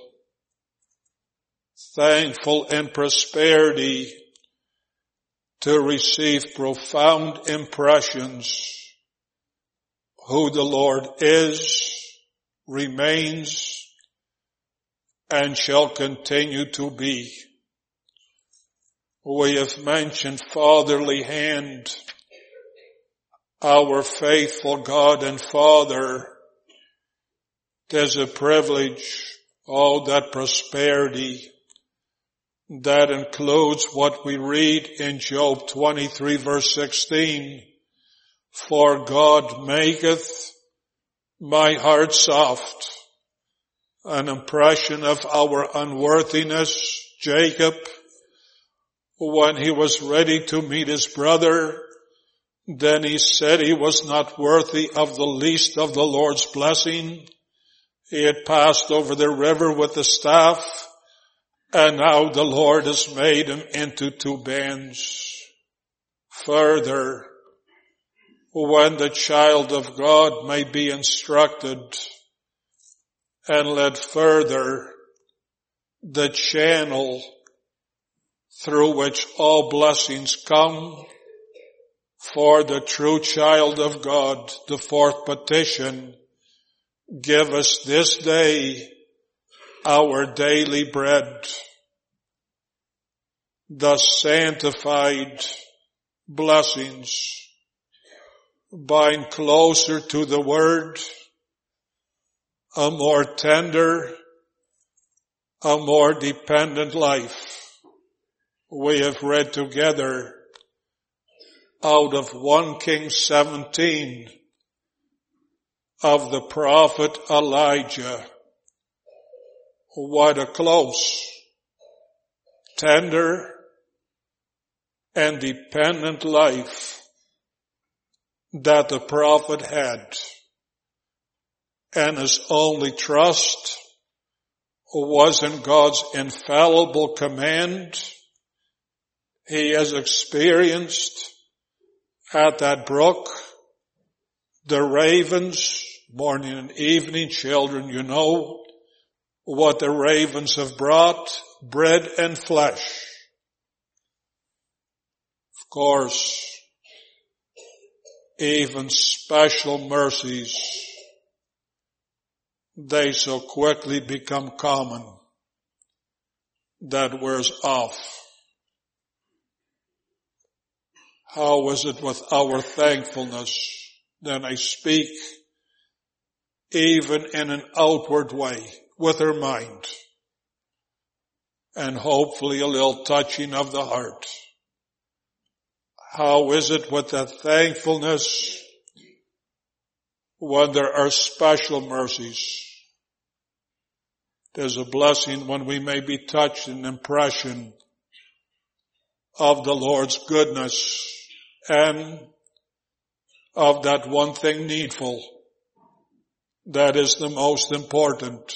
Thankful in prosperity to receive profound impressions who the Lord is, remains, and shall continue to be. We have mentioned fatherly hand, our faithful God and Father. There's a privilege, that prosperity, that includes what we read in Job 23 verse 16. For God maketh my heart soft. An impression of our unworthiness. Jacob, when he was ready to meet his brother, then he said he was not worthy of the least of the Lord's blessing. He had passed over the river with the staff, and now the Lord has made him into two bands. Further, when the child of God may be instructed and led further, the channel through which all blessings come for the true child of God, the fourth petition, give us this day our daily bread. The sanctified blessings bind closer to the Word, a more tender, a more dependent life. We have read together out of 1 Kings 17 of the prophet Elijah. What a close, tender, and dependent life that the prophet had. And his only trust was in God's infallible command. He has experienced at that brook the ravens, morning and evening. Children, you know what the ravens have brought, bread and flesh. Of course, even special mercies, they so quickly become common that wears off. How is it with our thankfulness? Then I speak even in an outward way with our mind, and hopefully a little touching of the heart. How is it with that thankfulness when there are special mercies. There's a blessing when we may be touched in impression of the Lord's goodness and of that one thing needful that is the most important.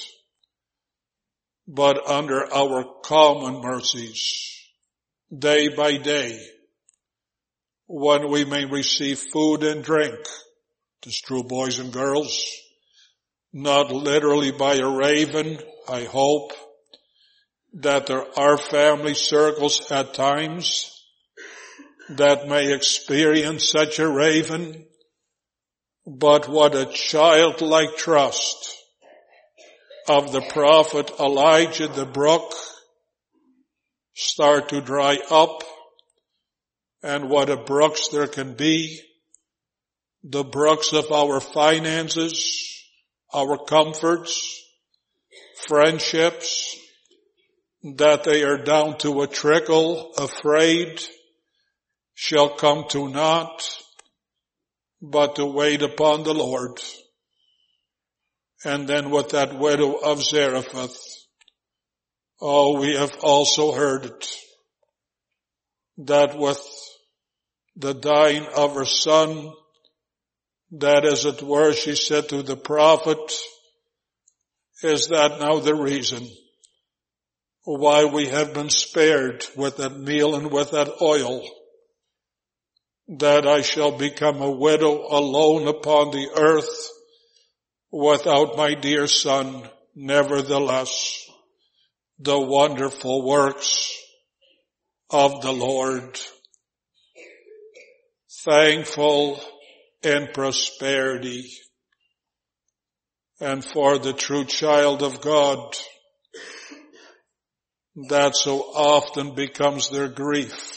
But under our common mercies, day by day, when we may receive food and drink, it is true, boys and girls, not literally by a raven, I hope, that there are family circles at times that may experience such a raven, but what a childlike trust of the prophet Elijah, the brook start to dry up, and what a brooks there can be, the brooks of our finances, our comforts, friendships, that they are down to a trickle, afraid, shall come to naught, but to wait upon the Lord. And then with that widow of Zarephath, we have also heard it, that with the dying of her son, that as it were, she said to the prophet, is that now the reason why we have been spared with that meal and with that oil, that I shall become a widow alone upon the earth without my dear son? Nevertheless, the wonderful works of the Lord. Thankful in prosperity. And for the true child of God, that so often becomes their grief,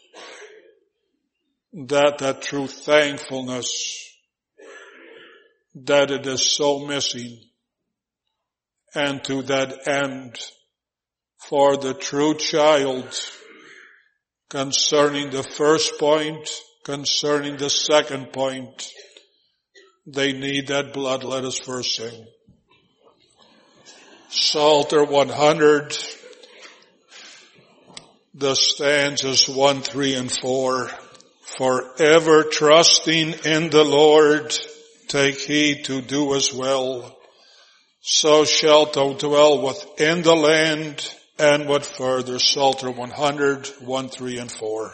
that true thankfulness, that it is so missing. And to that end, for the true child, concerning the first point, concerning the second point, they need that blood. Let us first sing. Psalter 100, the stanzas 1, 3, and 4. Forever trusting in the Lord, take heed to do as well. So shalt thou dwell within the land, and what further? Psalter 100, 1, 3, and 4.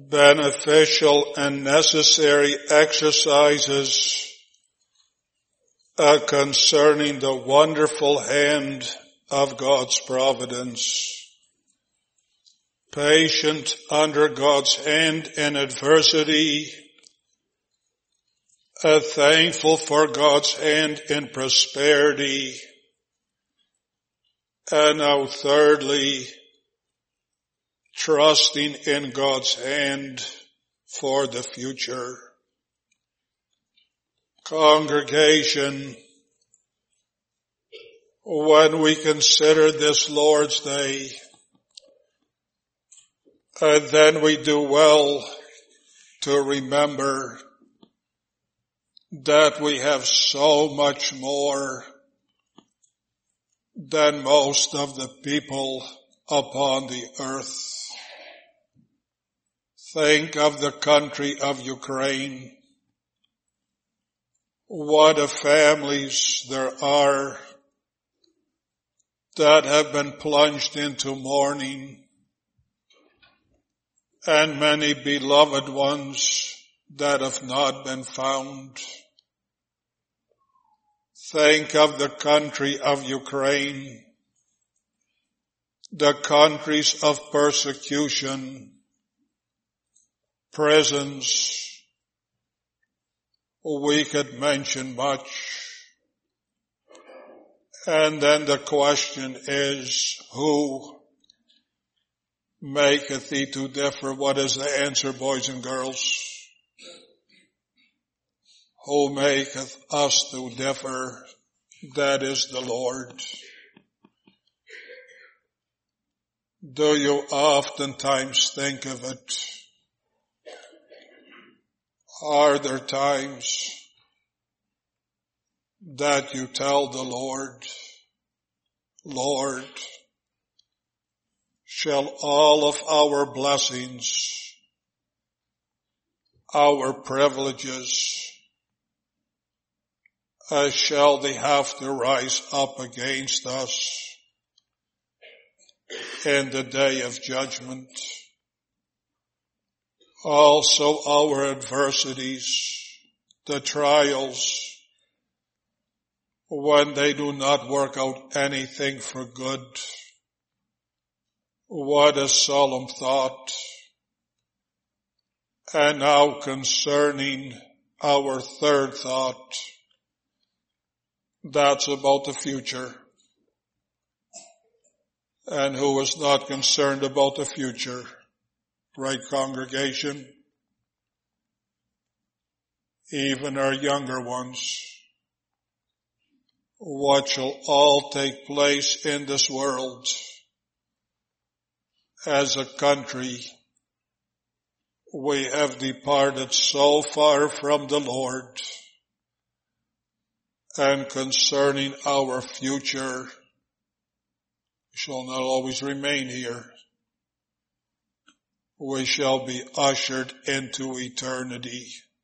beneficial and necessary exercises concerning the wonderful hand of God's providence. Patient under God's hand in adversity, thankful for God's hand in prosperity, and now thirdly, trusting in God's hand for the future. Congregation, when we consider this Lord's Day, then we do well to remember that we have so much more than most of the people upon the earth. Think of the country of Ukraine. What a families there are that have been plunged into mourning, and many beloved ones that have not been found. Think of the country of Ukraine, the countries of persecution, prisons. We could mention much. And then the question is, who maketh thee to differ? What is the answer, boys and girls? Who maketh us to differ? That is the Lord. Do you oftentimes think of it? Are there times that you tell the Lord, Lord, shall all of our blessings, our privileges, shall they have to rise up against us in the day of judgment? Also our adversities, the trials, when they do not work out anything for good. What a solemn thought. And now concerning our third thought, that's about the future. And who is not concerned about the future? Right, congregation? Even our younger ones. What shall all take place in this world as a country? We have departed so far from the Lord, and concerning our future, we shall not always remain here. We shall be ushered into eternity.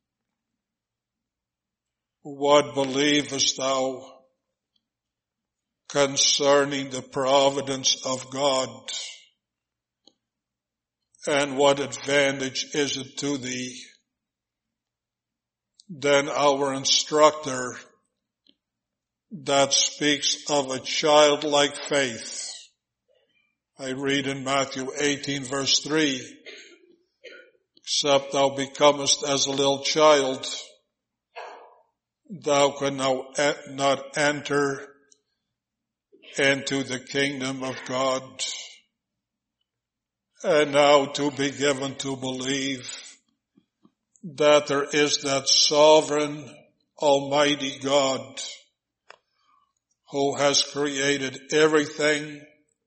What believest thou concerning the providence of God? And what advantage is it to thee? Then our instructor that speaks of a childlike faith. I read in Matthew 18 verse 3, except thou becomest as a little child, thou canst not enter into the kingdom of God. And now to be given to believe that there is that sovereign, almighty God who has created everything,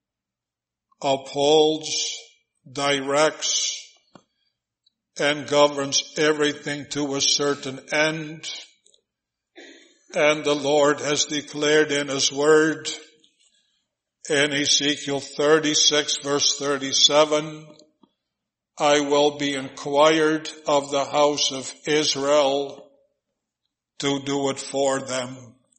upholds, directs, and governs everything to a certain end. And the Lord has declared in His Word, in Ezekiel 36 verse 37, I will be inquired of the house of Israel to do it for them.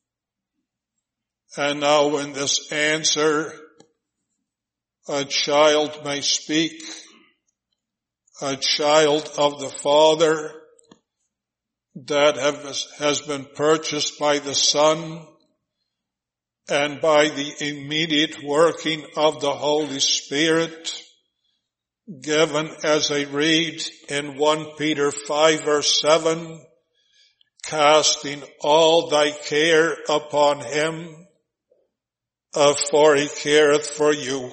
And now in this answer, a child may speak a child of the Father that has been purchased by the Son and by the immediate working of the Holy Spirit, given as I read in 1 Peter 5 verse 7, casting all thy care upon him, for he careth for you.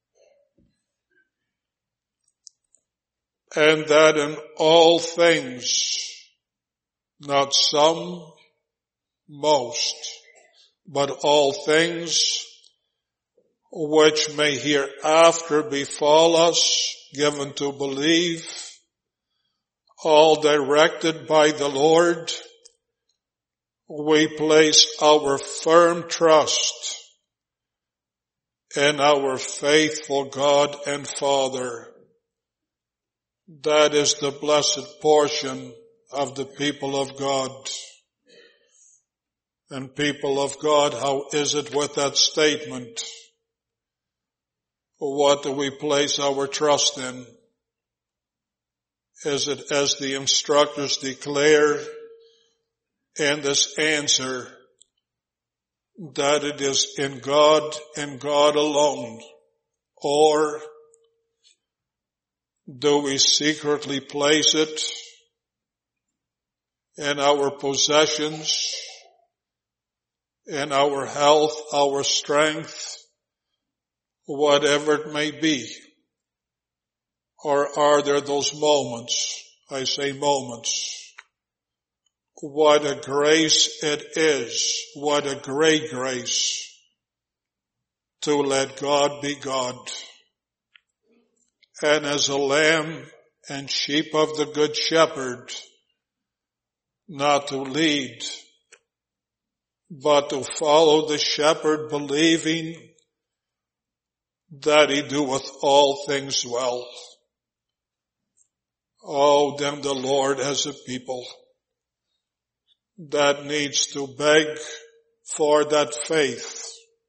And that in all things, not some, most, but all things which may hereafter befall us, given to believe, all directed by the Lord, we place our firm trust in our faithful God and Father. That is the blessed portion of the people of God. And people of God, how is it with that statement? What do we place our trust in? Is it as the instructors declare in this answer, that it is in God and God alone? Or do we secretly place it in our possessions, in our health, our strength, whatever it may be? Or are there those moments, I say moments, what a grace it is, what a great grace to let God be God. And as a lamb and sheep of the Good Shepherd, not to lead, but to follow the shepherd, believing that he doeth all things well. Oh, then the Lord has a people that needs to beg for that faith,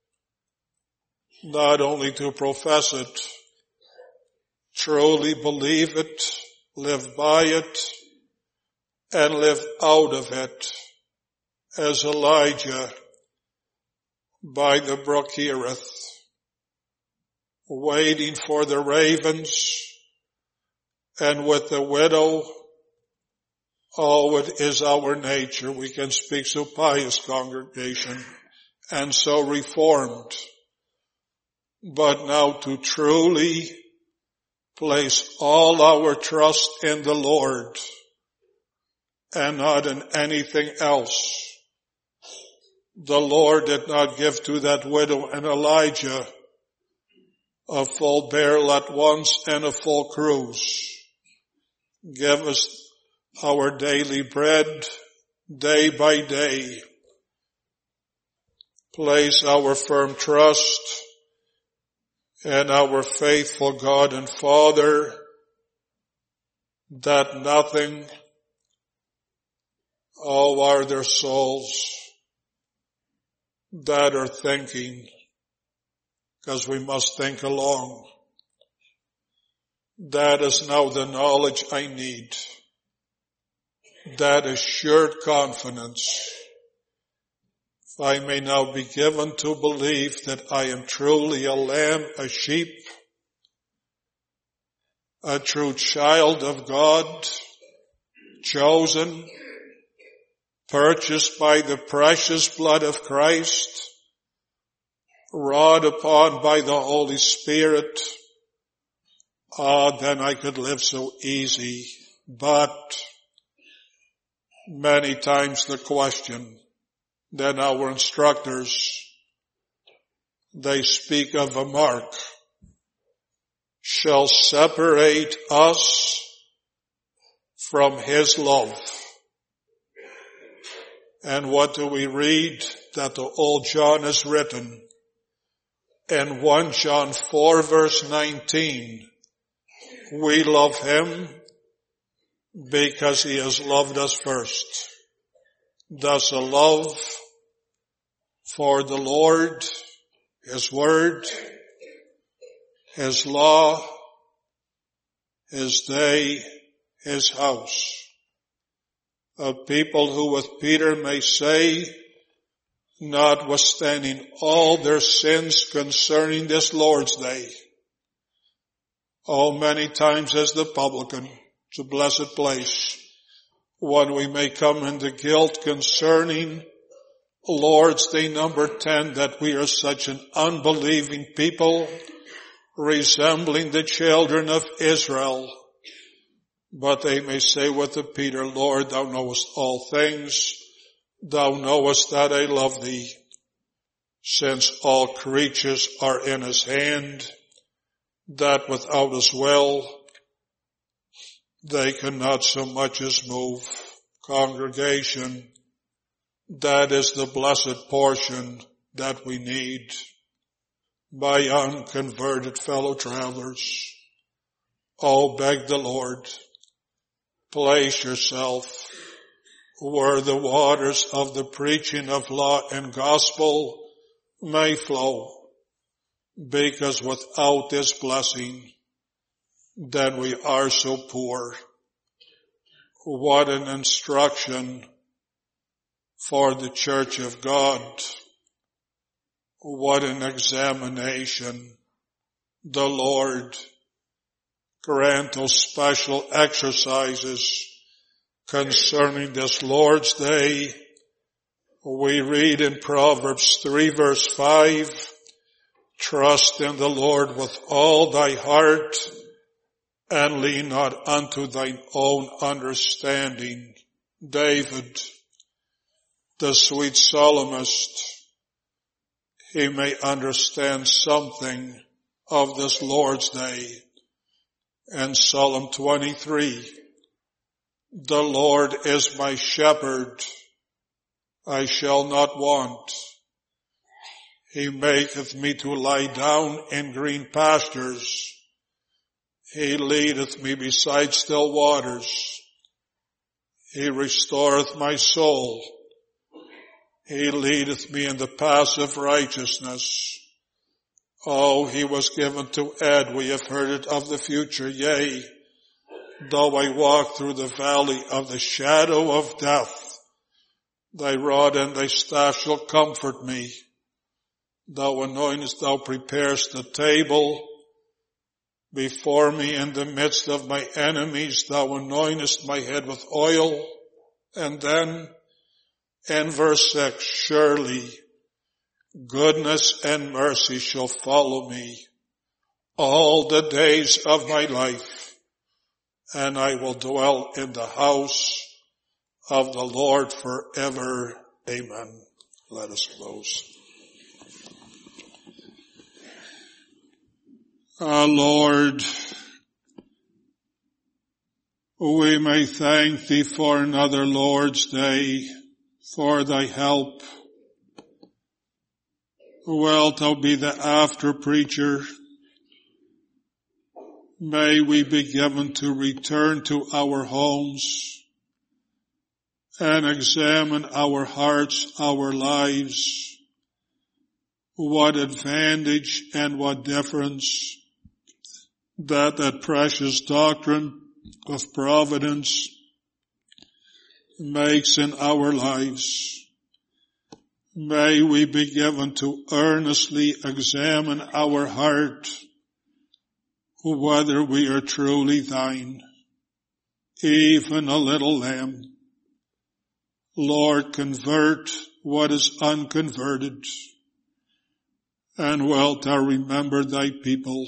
not only to profess it, truly believe it, live by it, and live out of it, as Elijah by the brook Cherith, waiting for the ravens, and with the widow, oh, it is our nature. We can speak so pious, congregation, and so reformed. But now to truly place all our trust in the Lord and not in anything else. The Lord did not give to that widow and Elijah a full barrel at once and a full cruse. Give us our daily bread day by day. Place our firm trust in our faithful God and Father, that nothing, oh, are their souls that are thinking, because we must think along. That is now the knowledge I need. That assured confidence. If I may now be given to believe that I am truly a lamb, a sheep, a true child of God, chosen, purchased by the precious blood of Christ, wrought upon by the Holy Spirit, then I could live so easy. But many times the question, then our instructors, they speak of a mark, shall separate us from His love. And what do we read that the old John has written? In 1 John 4 verse 19, we love Him because He has loved us first. Thus a love for the Lord, His Word, His law, his day, his house. A people who with Peter may say, notwithstanding all their sins concerning this Lord's day, oh, many times as the publican, it's a blessed place, when we may come into guilt concerning Lord's Day number 10, that we are such an unbelieving people, resembling the children of Israel. But they may say with the Peter, Lord, thou knowest all things. Thou knowest that I love thee, since all creatures are in his hand, that without his will, they cannot so much as move. Congregation, that is the blessed portion that we need. My unconverted fellow travelers, oh, beg the Lord, place yourself where the waters of the preaching of law and gospel may flow, because without this blessing, then we are so poor. What an instruction for the church of God. What an examination. The Lord grant those special exercises concerning this Lord's Day. We read in Proverbs 3 verse 5, trust in the Lord with all thy heart and lean not unto thine own understanding. David, the sweet psalmist, he may understand something of this Lord's Day. And Psalm 23, the Lord is my shepherd, I shall not want. He maketh me to lie down in green pastures. He leadeth me beside still waters. He restoreth my soul. He leadeth me in the paths of righteousness. Oh, he was given to Ed. We have heard it of the future. Yea, though I walk through the valley of the shadow of death, thy rod and thy staff shall comfort me. Thou anointest, thou preparest the table before me in the midst of my enemies. Thou anointest my head with oil. And then in verse 6, surely goodness and mercy shall follow me all the days of my life, and I will dwell in the house of the Lord forever. Amen. Let us close. Lord, we may thank thee for another Lord's Day, for thy help. Wilt thou be the after preacher? May we be given to return to our homes and examine our hearts, our lives. What advantage and what difference that precious doctrine of providence makes in our lives. May we be given to earnestly examine our heart, whether we are truly thine, even a little lamb. Lord, convert what is unconverted, and wilt thou remember thy people.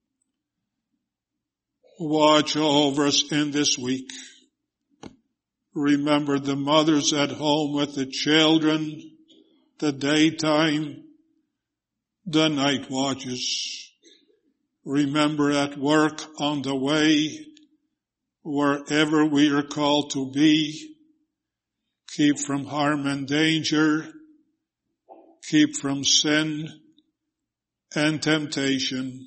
Watch over us in this week. Remember the mothers at home with the children, the daytime, the night watches. Remember at work, on the way, wherever we are called to be. Keep from harm and danger. Keep from sin and temptation.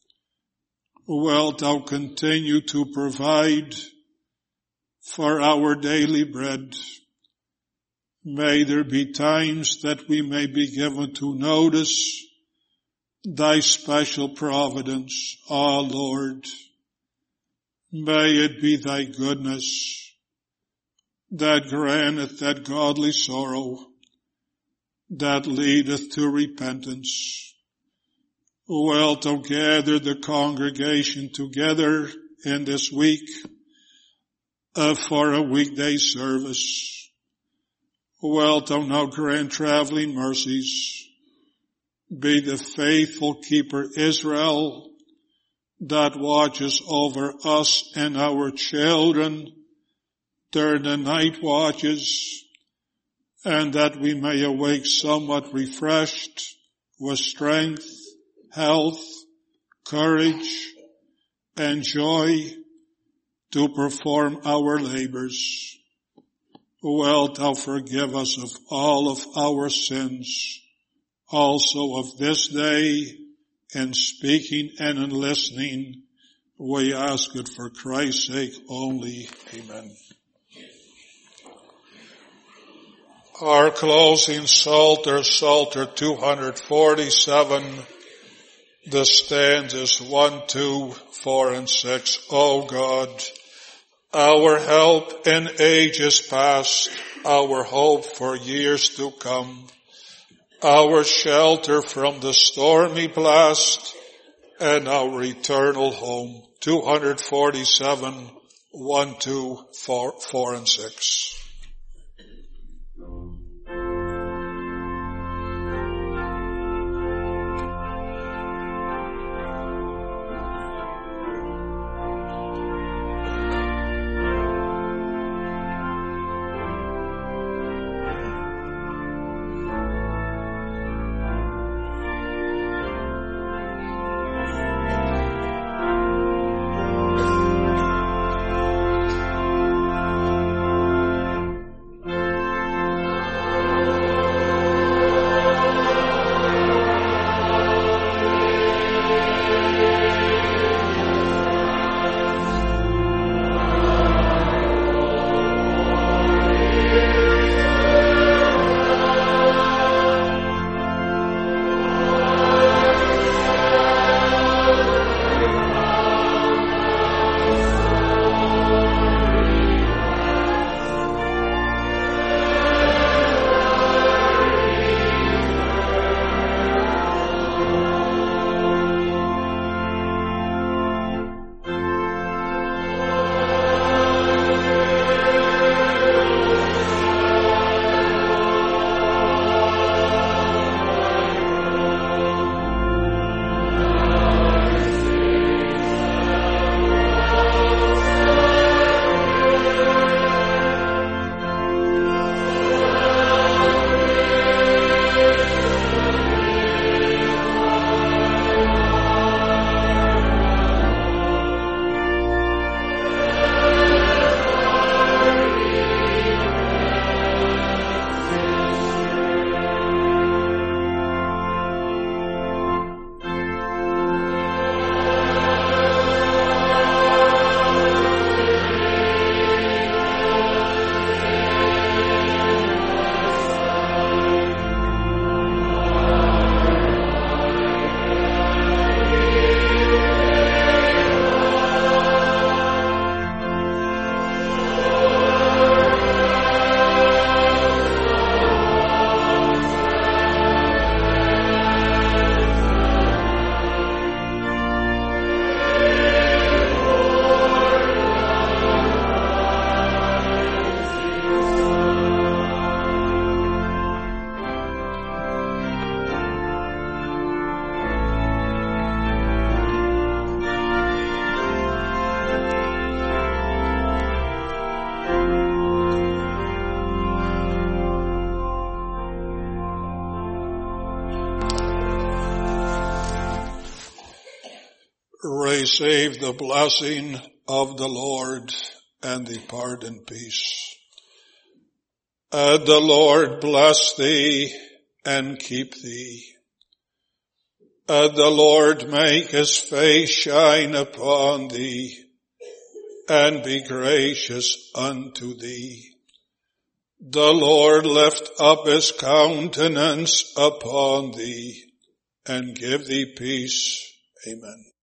Wilt thou continue to provide for our daily bread? May there be times that we may be given to notice thy special providence, O Lord. May it be thy goodness that granteth that godly sorrow that leadeth to repentance. Wilt thou gather the congregation together in this week for a weekday service. Wilt thou now grant traveling mercies. Be the faithful keeper Israel that watches over us and our children during the night watches, and that we may awake somewhat refreshed with strength, health, courage, and joy to perform our labors. Wilt thou forgive us of all of our sins, also of this day, in speaking and in listening. We ask it for Christ's sake only. Amen. Our closing Psalter, Psalter 247, the stanzas 1, 2, 4, and 6. O God, our help in ages past, our hope for years to come, our shelter from the stormy blast, and our eternal home. 247, 1, 2, 4, and 6. Receive the blessing of the Lord and depart in peace. The Lord bless thee and keep thee. The Lord make his face shine upon thee and be gracious unto thee. The Lord lift up his countenance upon thee and give thee peace. Amen.